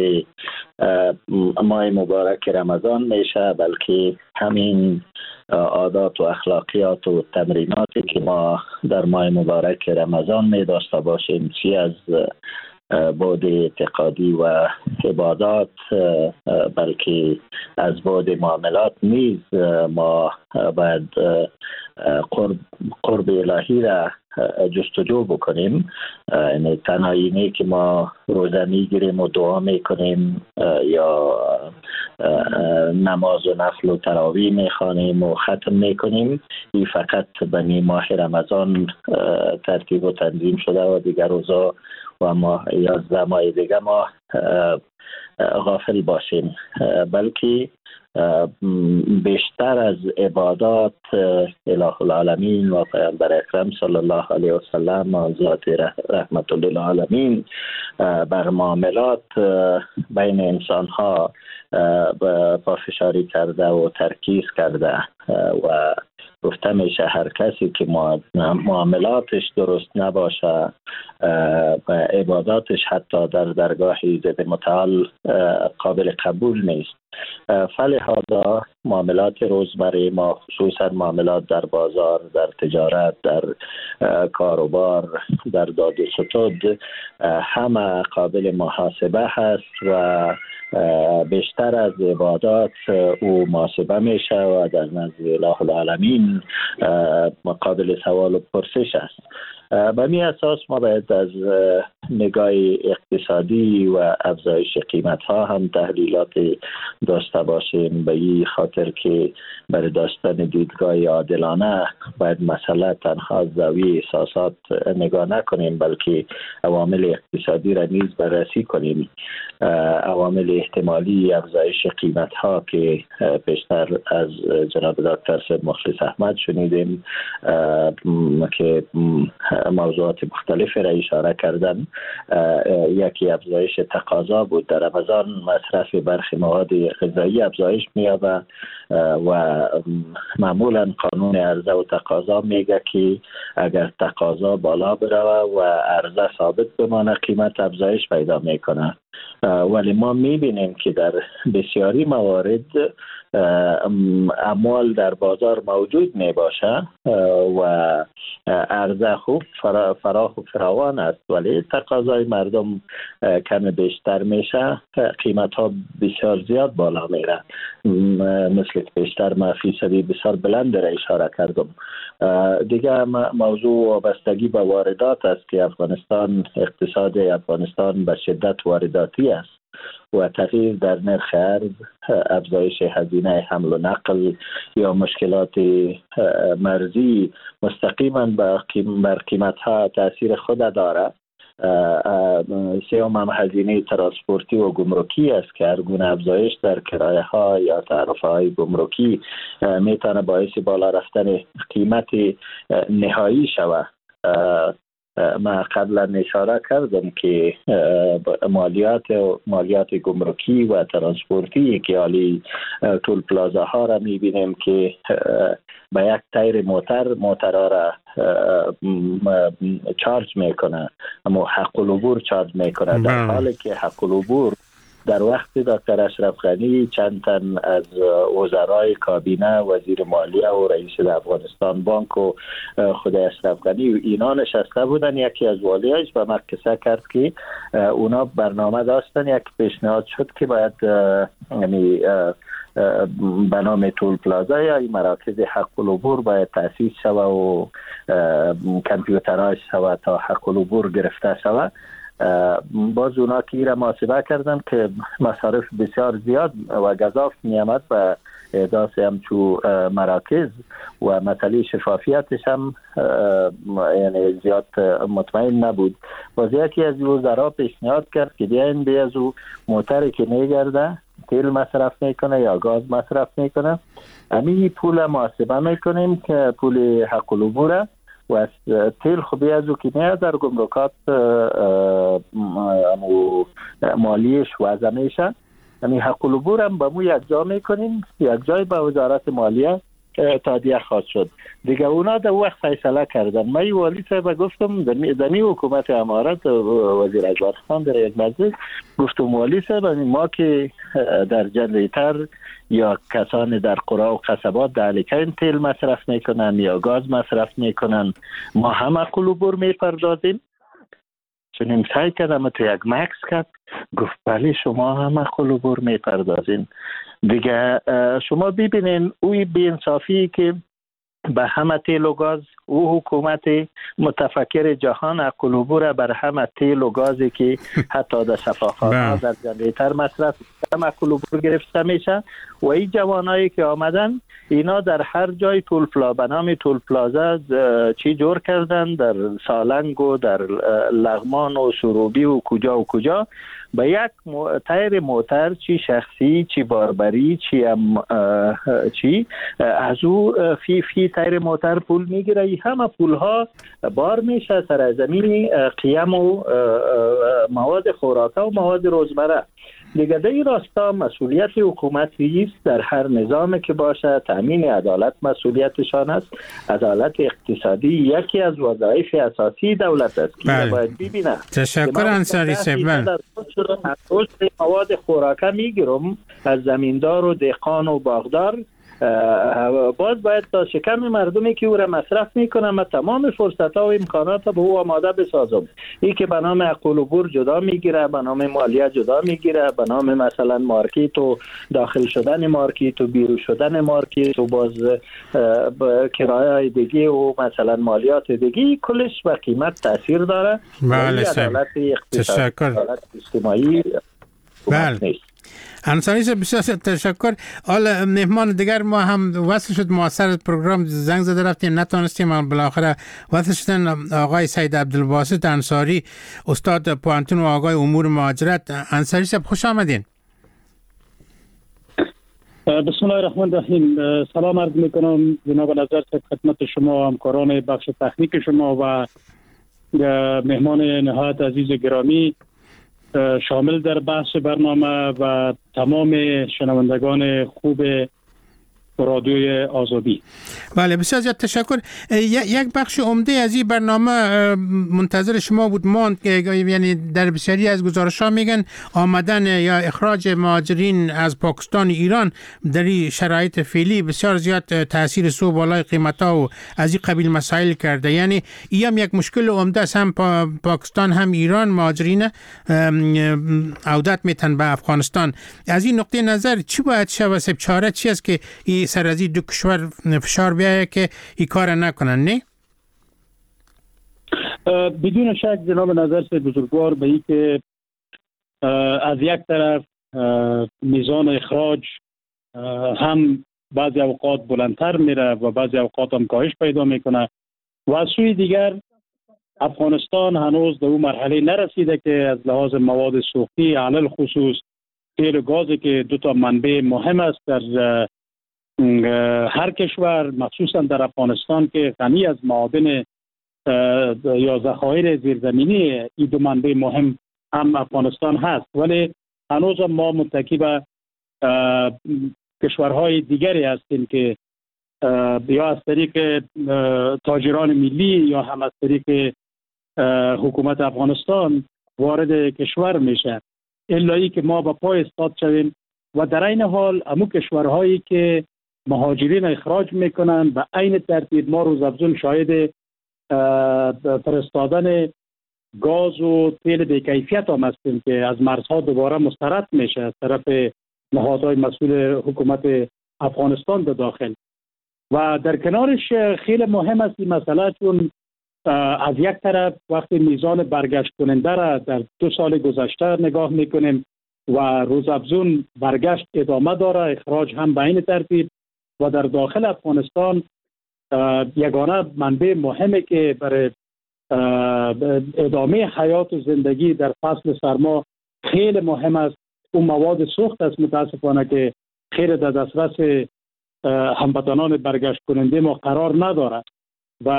ماه مبارک رمضان میشه، بلکه همین عادات و اخلاقیات و تمریناتی که ما در ماه مبارک رمضان می داشته باشیم، چی از بعد اعتقادی و عبادات بلکه از بعد معاملات نیز ما باید قرب, قرب الهی را جستجو بکنیم. یعنی تنها اینه که ما روزه میگیریم و دعا میکنیم یا نماز و نفل و تراویح میخوانیم و ختم میکنیم، این فقط بنی ماه رمضان ترتیب و تنظیم شده و دیگر روزا و ما یازده ماه دیگه ما غافل باشیم، بلکه بیشتر از عبادات اله العالمین و پیامبر اکرم صلی الله علیه و سلم و ذات رحمت للعالمین بر معاملات بین انسان ها پافشاری کرده و ترکیز کرده و گفته میشه هر کسی که معاملاتش درست نباشه، عباداتش حتی در درگاه ذات متعال قابل قبول نیست. فلهذا معاملات روزمره ما، خصوصا معاملات در بازار، در تجارت، در کاروبار، در داد و ستد، همه قابل محاسبه هست و بیشتر از عبادات او محاسبه میشه و در نزد اله العالمین قابل سوال و پرسش است. به می اساس ما باید از نگاه اقتصادی و افزایش قیمت ها هم تحلیلات داشته باشیم، به این خاطر که برای داشتن دیدگاه عادلانه باید مسئله تنها زاویه احساسات نگاه نکنیم، بلکه عوامل اقتصادی را نیز بررسی کنیم. عوامل احتمالی افزایش قیمت ها که پیشتر از جناب دکتر سید مخلص احمد شنیدیم که موضوعات مختلفی را اشاره کردن. یکی افزایش تقاضا بود. در رمضان مصرف برخی مواد غذایی افزایش می‌یابد و معمولا قانون عرضه و تقاضا میگه که اگر تقاضا بالا بره و عرضه ثابت بمانه قیمت افزایش پیدا میکنه، ولی ما میبینیم که در بسیاری موارد اموال در بازار موجود می باشه و عرضه خوب فراخ و فراوان است، ولی تقاضای مردم کم بیشتر میشه، قیمت ها بسیار زیاد بالا میره. مثل که بیشتر ما فیصدی بسیار بلند را اشاره کردم. دیگه موضوع وابستگی به واردات است که افغانستان، اقتصاد افغانستان به شدت وارداتی است و تغییر در نرخ ارز، افزایش هزینه حمل و نقل یا مشکلات مرزی مستقیما بر قیمت ها تاثیر خود داره سیوم هم هزینه ترانسپورتی و گمرکی است که هر گونه افزایش در کرایه ها یا تعرفه های گمرکی میتونه باعث بالا رفتن قیمت نهایی شود. ما قبلا اشاره کردم که مالیات مالیات گمرکی و ترانسپورتی که حالی تول پلازا ها را میبینیم که به یک تایر موتر موترها را چارج میکنه، اما حق العبور چارج میکنه، در حالی که حق العبور در وقت دکتر اشرف غنی چند تن از وزرای کابینه، وزیر مالیه و رئیس افغانستان بانک و خود اشرف غنی اینا نشسته بودن، یکی از والیاش به من قصه کرد که اونا برنامه داشتن، یک پیشنهاد شد که باید یعنی به نام تول پلازا یا مراکز حق العبور باید تأسیس شود و کامپیوترهاش شود تا حق العبور گرفته شود. باز اونا که ایره محاسبه کردن که مصارف بسیار زیاد و گزاف میامد و احداث همچو مراکز و مسئله شفافیتش هم یعنی زیاد مطمئن نبود. باز یکی از وزرا پیشنهاد کرد که بیاین بی از او موتری که میگرده تیل مصرف میکنه یا گاز مصرف میکنه، همین پول محاسبه میکنیم که پول حق العبوره و تیل خوبی از او که میاد در گمرکات مالیش وضع میشه، یعنی حق العبور هم با مو یک جا میکنیم، یک جای با وزارت مالیه تادیه خواهد شد دیگه. اونا در وقت فیصله کردن. من والی صاحب گفتم دمی حکومت امارات وزیر اجواد خان در یک مجلس گفتم والی صاحب ما که در جنریتر یا کسان در قرا و قصبات در علیکین تیل مصرف میکنن یا گاز مصرف میکنن، ما هم حق العبور میپردازیم. چون سعی کردم تو یک مکس کرد گفت بله شما هم حق العبور میپردازین دیگه. شما ببینین اوی بی‌انصافی که به همه تیل و گاز او حکومت متفکر جهان حق العبور بر همه تیل و گازی که حتی در شفاخانه در جنریتر مصرف هم حق العبور گرفته میشه و این جوانایی که آمدن اینا در هر جای تول پلازا به نام تول پلازا چی جور کردن، در سالنگ و در لغمان و سروبی و کجا و کجا با یک تایر موتر چی شخصی چی باربری چی هم چی از او فی فی تایر موتر پول میگیره. همه پول ها بار میشه سر زمین قیم و مواد خوراکه و مواد روزمره دیگه. در این راستا مسئولیت حکومتی است در هر نظام که باشه، تامین عدالت مسئولیتشان است. عدالت اقتصادی یکی از وظایف اساسی دولت است که باید ببینه. تشکر انصاری صاحب. مواد خوراکه میگیرم از زمیندار و دهقان و باغدار، باز باید تا شکم مردمی که او را مصرف میکنم و تمام فرصت ها و امکانات به او آماده بسازم. این که به نام حق العبور جدا میگیره، به نام مالیه جدا میگیره، به نام مثلا مارکت و داخل شدن مارکت و بیرون شدن مارکت و باز کرایه دیگه و مثلا مالیات دیگه، کلش به قیمت تاثیر داره. بله عدالت اقتصادی، عدالت اجتماعی بله. انصاری صاحب بسیار تشکر. حالا مهمان دیگر ما هم وصل شد، مؤثر پروگرام زنگ زده رفتیم نتونستیم، بالاخره وصل شدن آقای سید عبدالباسط انصاری، استاد پوانتون و آقای امور مهاجرت. انصاری صاحب خوش آمدین. بسم الله الرحمن الرحیم. سلام عرض میکنم جناب نظر صاحب خدمت شما، همکاران بخش تکنیک شما و مهمان نهایت عزیز گرامی شامل در بحث برنامه و تمام شنوندگان خوب رادیوی آزادی. بله بسیار زیاد تشکر. یک بخش عمده از این برنامه منتظر شما بود ماند که یعنی در بسیاری از گزارش‌ها میگن آمدن یا اخراج مهاجرین از پاکستان ایران در این شرایط فعلی بسیار زیاد تاثیر سو بالای قیمت‌ها و از این قبیل مسائل کرده. یعنی این هم یک مشکل عمده است، هم پا پاکستان هم ایران مهاجرین عودت میتن به افغانستان. از این نقطه نظر چی باید شود؟ سب چاره چی است که این سر از این دو کشور فشار بیایه که این کار نکنن؟ نه بدون شک جناب نظر سے بزرگوار به این که از یک طرف میزان اخراج هم بعضی اوقات بلندتر میره و بعضی اوقات هم کاهش پیدا میکنه و از سوی دیگر افغانستان هنوز در اون مرحله نرسیده که از لحاظ مواد سوختی علل خصوص تیل و گازی که دو تا منبع مهم است در هر کشور، مخصوصا در افغانستان که غنی از معادن یا ذخایر زیرزمینی این دو منبع مهم هم افغانستان هست، ولی هنوز ما متکی به کشورهای دیگری هستیم که یا از طریق تاجران ملی یا هم از طریق حکومت افغانستان وارد کشور میشه، الا که ما با پای استاد شویم و در این حال امو کشورهایی که مهاجرین اخراج میکنن به عین ترتیب ما روز افزون شاهد فرستادن گاز و تیل بی‌کیفیت هم هستیم که از مرزها دوباره مسترد میشه از طرف نهادهای مسئول حکومت افغانستان به داخل. و در کنارش خیلی مهم است این مسئله، چون از یک طرف وقتی میزان برگشت کننده را در دو سال گذشته نگاه میکنیم و روزافزون برگشت ادامه داره، اخراج هم به این ترتیب و در داخل افغانستان یگانه منبع مهمه که برای ادامه حیات و زندگی در فصل سرما خیلی مهم است. اون مواد سوخت است متاسفانه که خیلی در دسترس هموطنان برگشت کننده ما قرار نداره و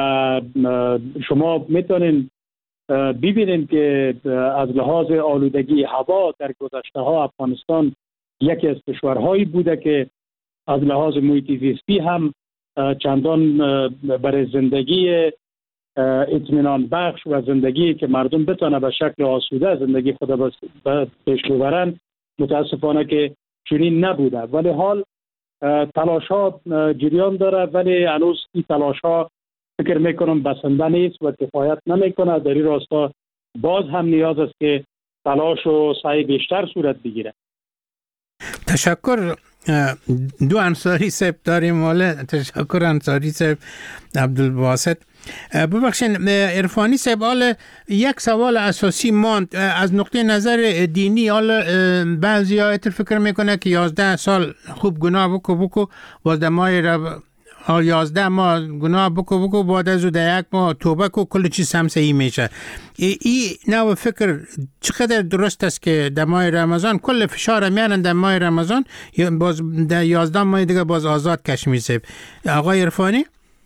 شما میتونین ببینید که از لحاظ آلودگی هوا در گذشته ها افغانستان یکی از کشورهایی بوده که از لحاظ محیط زیستی هم چندان برای زندگی اطمینان بخش و زندگی که مردم بتونه به شکل آسوده زندگی خود پیش ببرن متاسفانه که چنین نبوده. ولی حال تلاش ها جریان داره، ولی هنوز این تلاش ها فکر میکنم بسنده نیست و کفایت نمیکنه. در این راستا باز هم نیاز است که تلاش و سعی بیشتر صورت بگیره. تشکر. دو انصاری صاحب داریم والا. تشکر انصاری صاحب، عبدالباسط. ببخشید عرفانی صاحب، حالا یک سوال اساسی ماند از نقطه نظر دینی. حالا بعضی ها فکر میکنه که یازده سال خوب گناه بکو بکو باز ماه رب یازده ماه گناه بکو بکو بعد از در یک ماه توبه کو کل چیز هم صحیح میشه. این نوع فکر چقدر درست است که در ماه رمضان کل فشار میانن در ماه رمضان، باز در یازده ماه دیگه باز آزاد کشمیر صاحب؟ آقای عرفانی؟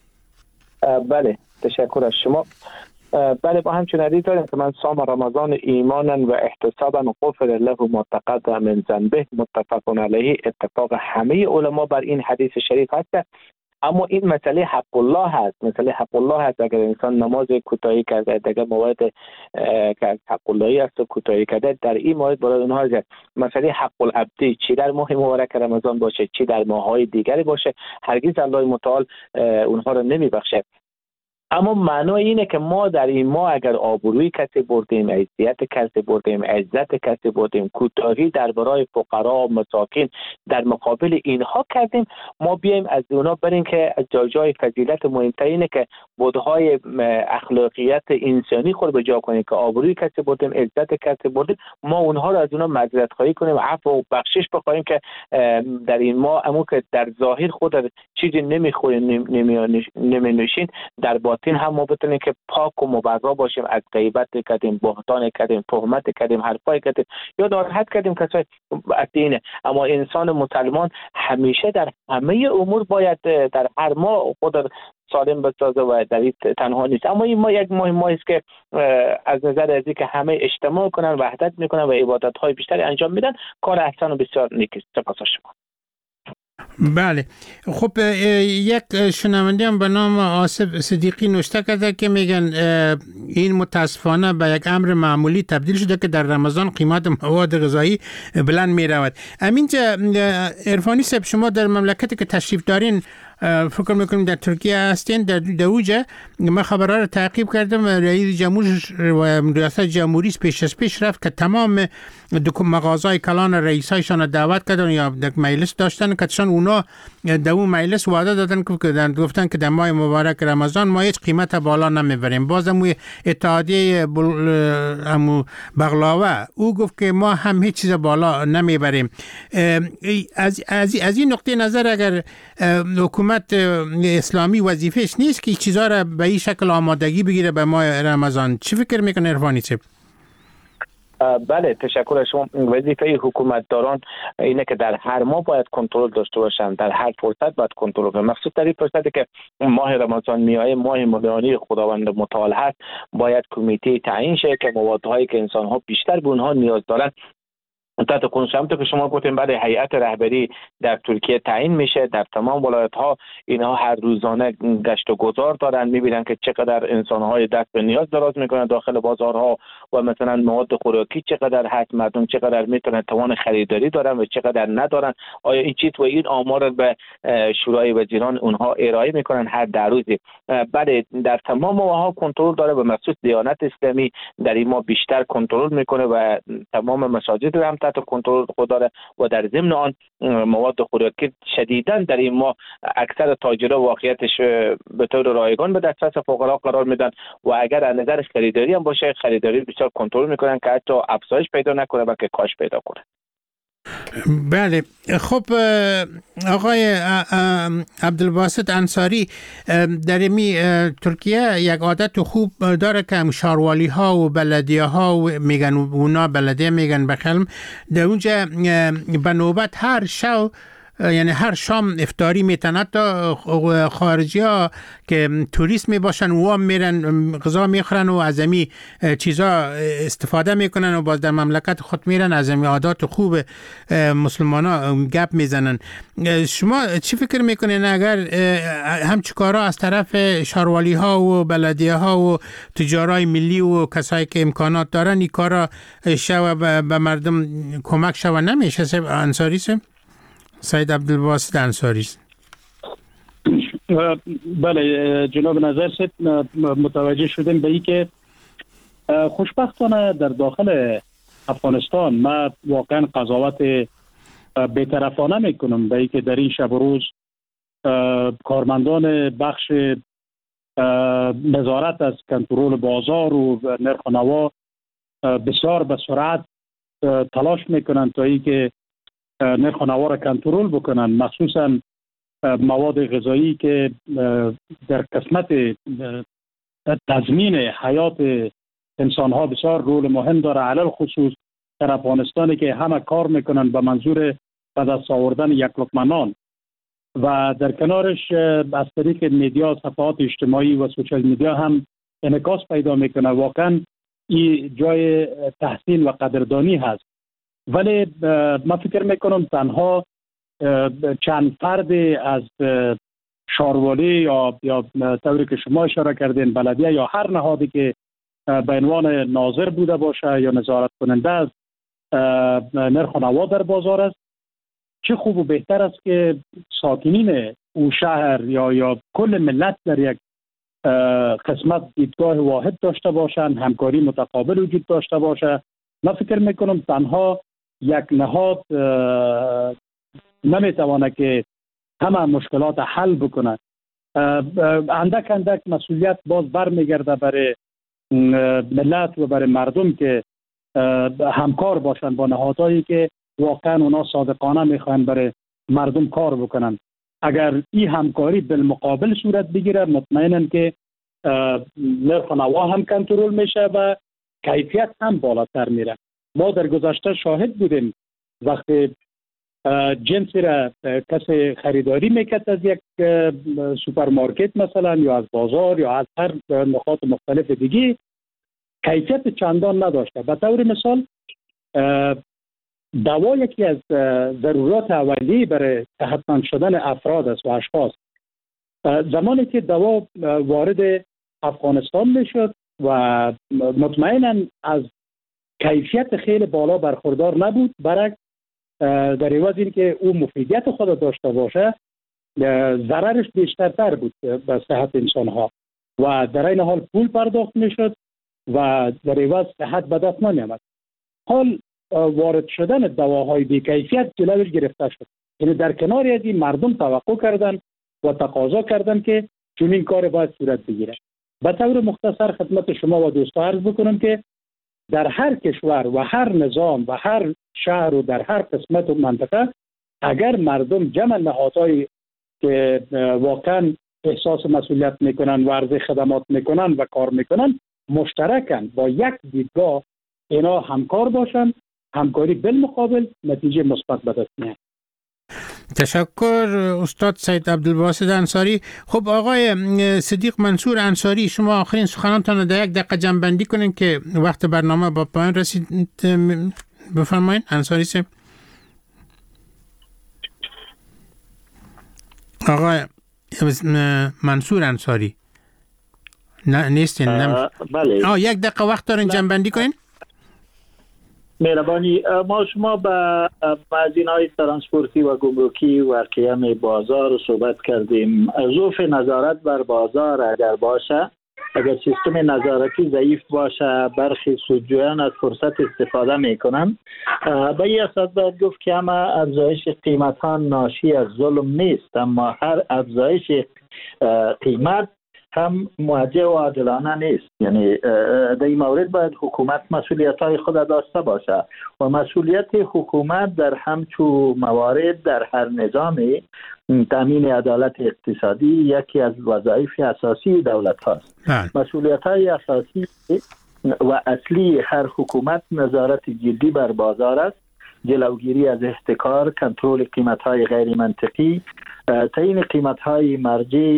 بله، تشکر از شما. بله، با همچون حدیث داریم که من صام رمضان ایمانا و احتسابا غفر له ما تقدم من ذنبه، متفق علیه. اتفاق همه علما بر این حدیث شریف هست. اما این مسئله حق الله هست. مسئله حق الله هست. اگر انسان نماز کوتاهی کرده دیگه موارد که حق اللهی است و کوتاهی کرده، در این مورد برای اونها است. مسئله حق العبدی چی در ماه مبارک رمضان باشه چی در ماه‌های دیگری باشه، هرگز الله متعال اونها رو نمیبخشه. اما معنای اینه که ما در این ماه اگر آبروی کسی بردیم، عزت کسی بردیم، عزت کسی بردیم، کوتاهی در برای فقرا و مساکین در مقابل اینها کردیم، ما بیایم از اونا بریم که از جای جای فضیلت مهمتر اینه که بودهای اخلاقیت انسانی خود به جا کنیم که آبروی کسی بردیم، عزت کسی بردیم، ما اونها رو از اونا معذرت خواهی کنیم، عفو و بخشش بخوایم که در این ماه امو که در ظاهر خود چیزی نمیخوریم نمی نوشین، در باطن هم ما بتونیم که پاک و مبرا باشیم، از غیبت کردیم، بهتان کردیم، تهمت کردیم، حرفای کردیم یا ناراحت کردیم کسای دینه. اما انسان مسلمان همیشه در همه امور باید در هر ماه خود سالم بسازه و در این تنها نیست. اما این ما یک ماه ماهی است که از نظر از که همه اجتماع کنن، وحدت میکنن و عبادت های بیشتری انجام میدن، کار احسن و بسیار نیک است. سپاس شما. بله، خب یک شنونده هم به نام آصف صدیقی نوشته کرده که میگن این متاسفانه به یک امر معمولی تبدیل شده که در رمضان قیمت مواد غذایی بلند میرود. همینجا عرفانی صاحب، شما در مملکتی که تشریف دارین، فکر میکنم در ترکیه هستین، در دوجه من خبرها رو تعقیب کردم، رئیس جمهور و ریاست جمهوری پیش از پیش رفت که تمام دکم مغازهای کلان رئیسایشان دعوت کردن یا در مجلس داشتن که چون اونا در اون مجلس وعده دادن که گفتن که در ماه مبارک رمضان ما هیچ قیمت بالا نمیبریم. باز امو اتحادیه امو بغلاوه او گفت که ما هم هیچ چیز بالا نمیبریم. از از از این نقطه نظر اگر حکومت حکومت اسلامی وظیفهش نیست که چیزا را به این شکل آمادگی بگیره به ماه رمضان؟ چی فکر میکنه عرفانی صاحب؟ بله، تشکر از شما. وظیفه حکومتداران اینه که در هر ماه باید کنترل داشته باشن، در هر فرصت باید کنترل کنن، مخصوص در این فرصتی که ماه رمضان میایه، ماه مبارک خداوند متعال هست، باید کمیته تعیین شه که موادهایی که انسان ها بیشتر به اونها نیاز دارن تحت کنشم که شما گفتیم بعد هیئت رهبری در ترکیه تعیین میشه. در تمام ولایت ها اینها هر روزانه گشت و گذار دارن، میبینن که چقدر انسان های دست به نیاز دراز میکنن داخل بازارها و مثلا مواد خوراکی چقدر هست، مردم چقدر میتونن توان خریداری دارن و چقدر ندارن. آیا این چیز و این آمار به شورای وزیران اونها ارائه میکنن هر در روزی؟ بله، در تمام ماها کنترل داره و مخصوص دیانت اسلامی در این ماه بیشتر کنترل میکنه و تمام مساجد هم تحت کنترل خود داره و در ضمن آن مواد خوراکی شدیداً در این ماه اکثر تاجرها واقعیتش به طور رایگان به دسترس فقرا قرار میدن و اگر از نظر خریداری هم باشه خریداری بسیار کنترل میکنن که حتی افزایش پیدا نکنه بلکه کاهش پیدا کنه. بله، خب آقای عبدالباسط انصاری، در می ترکیه یک عادت خوب داره که شاروالی ها و بلدیه ها و میگن اونا بلدیه میگن بخلم در اونجا به نوبت هر شو یعنی هر شام افطاری میتن، تا خارجی ها که توریست می باشن و هم میرن غذا میخورن و از امی چیزا استفاده میکنن و باز در مملکت خود میرن از امی عادات خوب مسلمان ها گپ میزنن. شما چی فکر میکنین اگر همچه کارا از طرف شاروالی ها و بلدیه ها و تجارای ملی و کسایی که امکانات دارن این کارا شو به مردم کمک شو نمیشه؟ سب انصاری سم سید عبدالباسط انصاری. بله جناب نظر سید، متوجه شدیم به این که خوشبختانه در داخل افغانستان ما واقعا قضاوت بی‌طرفانه میکنم به این که در این شب و روز کارمندان بخش نظارت از کنترل بازار و نرخ و نوا بسیار به سرعت تلاش میکنن تا این که نرخ و نوا را کنترل بکنن، مخصوصا مواد غذایی که در قسمت تضمین حیات انسان ها بسیار رول مهم داره، علل خصوص در افغانستانی که همه کار میکنن به منظور به دست آوردن یک لقمه نان و در کنارش از طریق میدیا، صفحات اجتماعی و سوشال میدیا هم انعکاس پیدا میکنه. واقعا این جای تحسین و قدردانی هست، ولی من فکر میکنم تنها چند فرد از شاروالی یا یا طوری که شما اشاره کردین بلدیه یا هر نهادی که به عنوان ناظر بوده باشه یا نظارت کننده از نرخ و نوا در بازار است، چه خوب و بهتر است که ساکنین او شهر یا یا کل ملت در یک قسمت دیدگاه واحد داشته باشند، همکاری متقابل وجود داشته باشه. من فکر میکنم تنها یک نهاد نمیتوانه که همه مشکلات حل بکنه. اندک اندک مسئولیت باز برمیگرده برای ملت و برای مردم که همکار باشن با نهادهایی که واقعا اونا صادقانه میخوان برای مردم کار بکنن. اگر این همکاری بالمقابل صورت بگیره مطمئنم که نرخ و نوا هم کنترل میشه و کیفیت هم بالاتر میره. ما در گذشته شاهد بودیم وقتی جنسی را کسی خریداری میکرد از یک سوپرمارکت مثلا یا از بازار یا از هر نقاط مختلف دیگه، کیفیت چندان نداشته. به طور مثال دوا یکی از ضرورات اولیه برای صحتمند شدن افراد است و اشخاص. زمانی که دوا وارد افغانستان میشد و مطمئنا از کیفیت خیلی بالا برخوردار نبود، برعکس در عوض این که او مفیدیت خود داشته باشه ضررش بیشترتر بود به صحت انسان ها و در این حال پول پرداخت میشد و در عوض صحت به دست نمیامد. حال وارد شدن دواهای بی کیفیت جلوش گرفته شد. یعنی در کنار از این مردم توقع کردن و تقاضا کردن که چنین کار باید صورت بگیره. به طور مختصر خدمت شما و دوستا عرض بکنم که در هر کشور و هر نظام و هر شهر و در هر قسمت و منطقه اگر مردم جمع نهادهای که واقعا احساس مسئولیت میکنن و عرضه خدمات میکنن و کار میکنن مشترکن با یک دیدگاه اینا همکار باشن، همکاری بالمقابل نتیجه مثبت به دست میاد. تشکر استاد سید عبدالباسط انصاری. خب آقای صدیق منصور انصاری، شما آخرین سخنانتان در یک دقیقه جمع‌بندی کنین که وقت برنامه با پایان رسید. بفرمایید انصاری صاحب. آقای منصور انصاری نه نیستین؟ نه بله. آه یک دقیقه وقت دارین جمع‌بندی کنین. مهربانی، ما شما به مزینه‌های ترانسپورتی و گمرکی و قیم بازار صحبت کردیم. ضعف نظارت بر بازار اگر باشه، اگر سیستم نظارتی ضعیف باشه، برخی سودجویان از فرصت استفاده میکنن. به این اساس باید گفت که همه افزایش قیمت ها ناشی از ظلم نیست، اما هر افزایش قیمت هم موجه و عادلانه نیست. یعنی در این مورد باید حکومت مسئولیت های خود داشته باشه و مسئولیت حکومت در همچون موارد در هر نظامی تامین عدالت اقتصادی یکی از وظایف اساسی دولت هاست. مسئولیت های اساسی و اصلی هر حکومت نظارت جدی بر بازار است، جلوگیری از احتکار، کنترل قیمت های غیر منطقی، تعیین قیمت های مرجع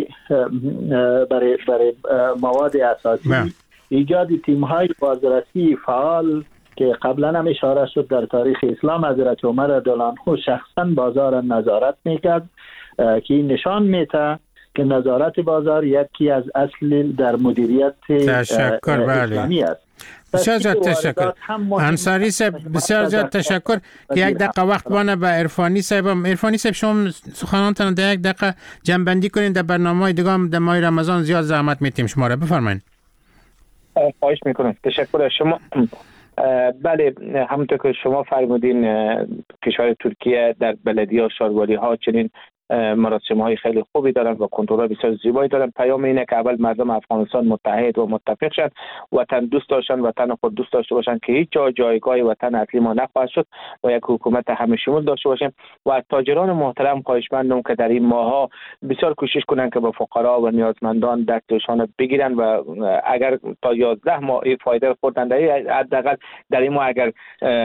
برای برای مواد اساسی، من. ایجاد تیم های بازرسی فعال که قبلا هم اشاره شد در تاریخ اسلام حضرت عمر رضی الله عنه شخصا بازار نظارت میکرد که این نشان میده که نظارت بازار یکی از اصل در مدیریت اسلامی است. بسیار زیاد تشکر انصاری صاحب، بسیار زیاد تشکر که یک دقیقه وقت بانه به عرفانی صاحب. عرفانی صاحب شما سخنانتان در یک دقیقه جمع‌بندی کنین. در برنامه‌های دیگه هم در ماه رمضان زیاد زحمت میتیم شما را. بفرمایید. خواهش میکنم. تشکر از شما. بله، همونطور که شما فرمودین کشور ترکیه در بلدیه و شهرواری ها چنین مراسم های خیلی خوبی دارن و کنترل بسیار زیبایی دارن. پیام اینه که اول مردم افغانستان متحد و متفق شد، وطن دوست داشتن، وطن خود دوست داشته باشن که هیچ جای جایگاه وطن اصلی ما نخواهد شد و یک حکومت همه شمول داشته باشیم. و از تاجران محترم خواهشمندم که در این ماها بسیار کوشش کنن که به فقرا و نیازمندان دستشان بگیرن و اگر تا یازده ماه فایده خوردن حداقل در این ماه اگر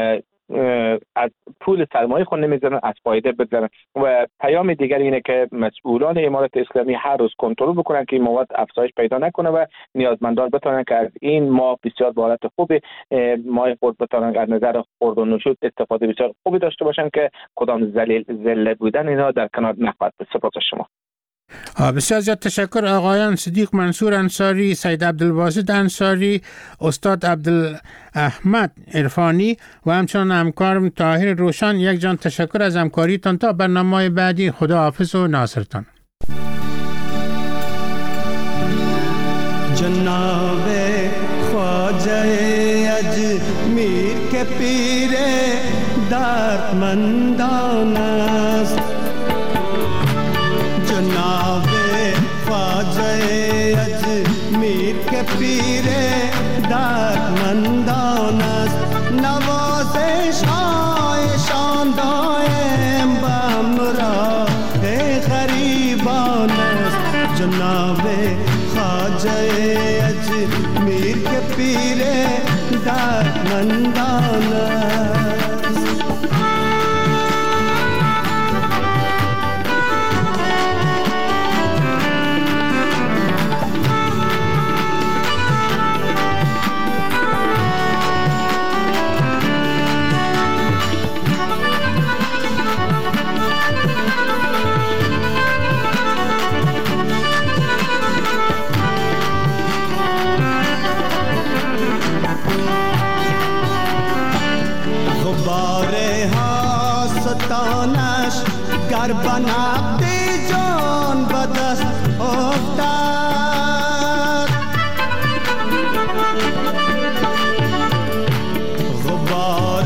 از پول سرمایه خود نمیزنن از فایده بزنن. و پیام دیگر اینه که مسئولان امارت اسلامی هر روز کنترل بکنن که این مواد افزایش پیدا نکنه و نیازمندان بتونن که از این ماه بسیار به حالت خوبی ماه خود بتونن از نظر خورد و نوشود استفاده بسیار خوبی داشته باشن که کدام ذلیل ذله بودن اینا در کنار نخواهد. سپاس شما. بسیار زیاد تشکر آقایان صدیق منصور انصاری، سید عبدالباسط انصاری، استاد عبدالاحمد عرفانی و همچنان همکارم طاهر روشن. یک جان تشکر از همکاریتان. تا برنامه بعدی خدا حافظ و ناصرتان. جناب خواجه اجمیر که پیر دردمندان است، جناب خواجه اجمیر که پیر دردمندان است، نوازش هایشان دائم بامراه غریبان است. جناب خواجه اجمیر که پیر دردمندان است. گر بنابد جان به دست افتاد، غبار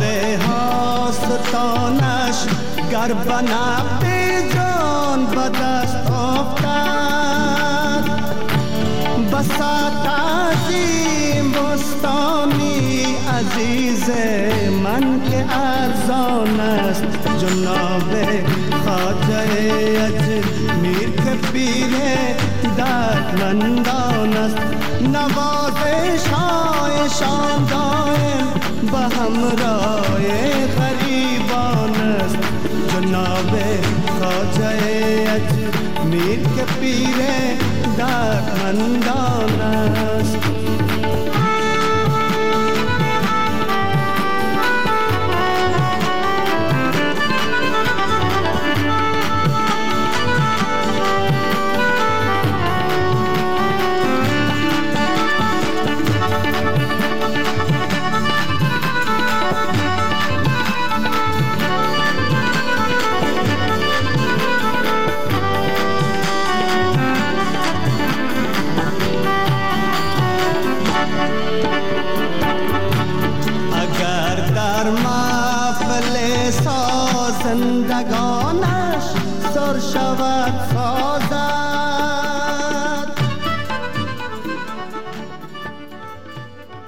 هاستانش گر بنابد جان به دست افتاد، بساط عظیم بستانی عزیز من که ارزان است. جناب خواجه اجمیر پیره دردمندان است نوازش هایشان دائم به همراه غریبان است جناب خواجه اجمیر که پیره دردمندان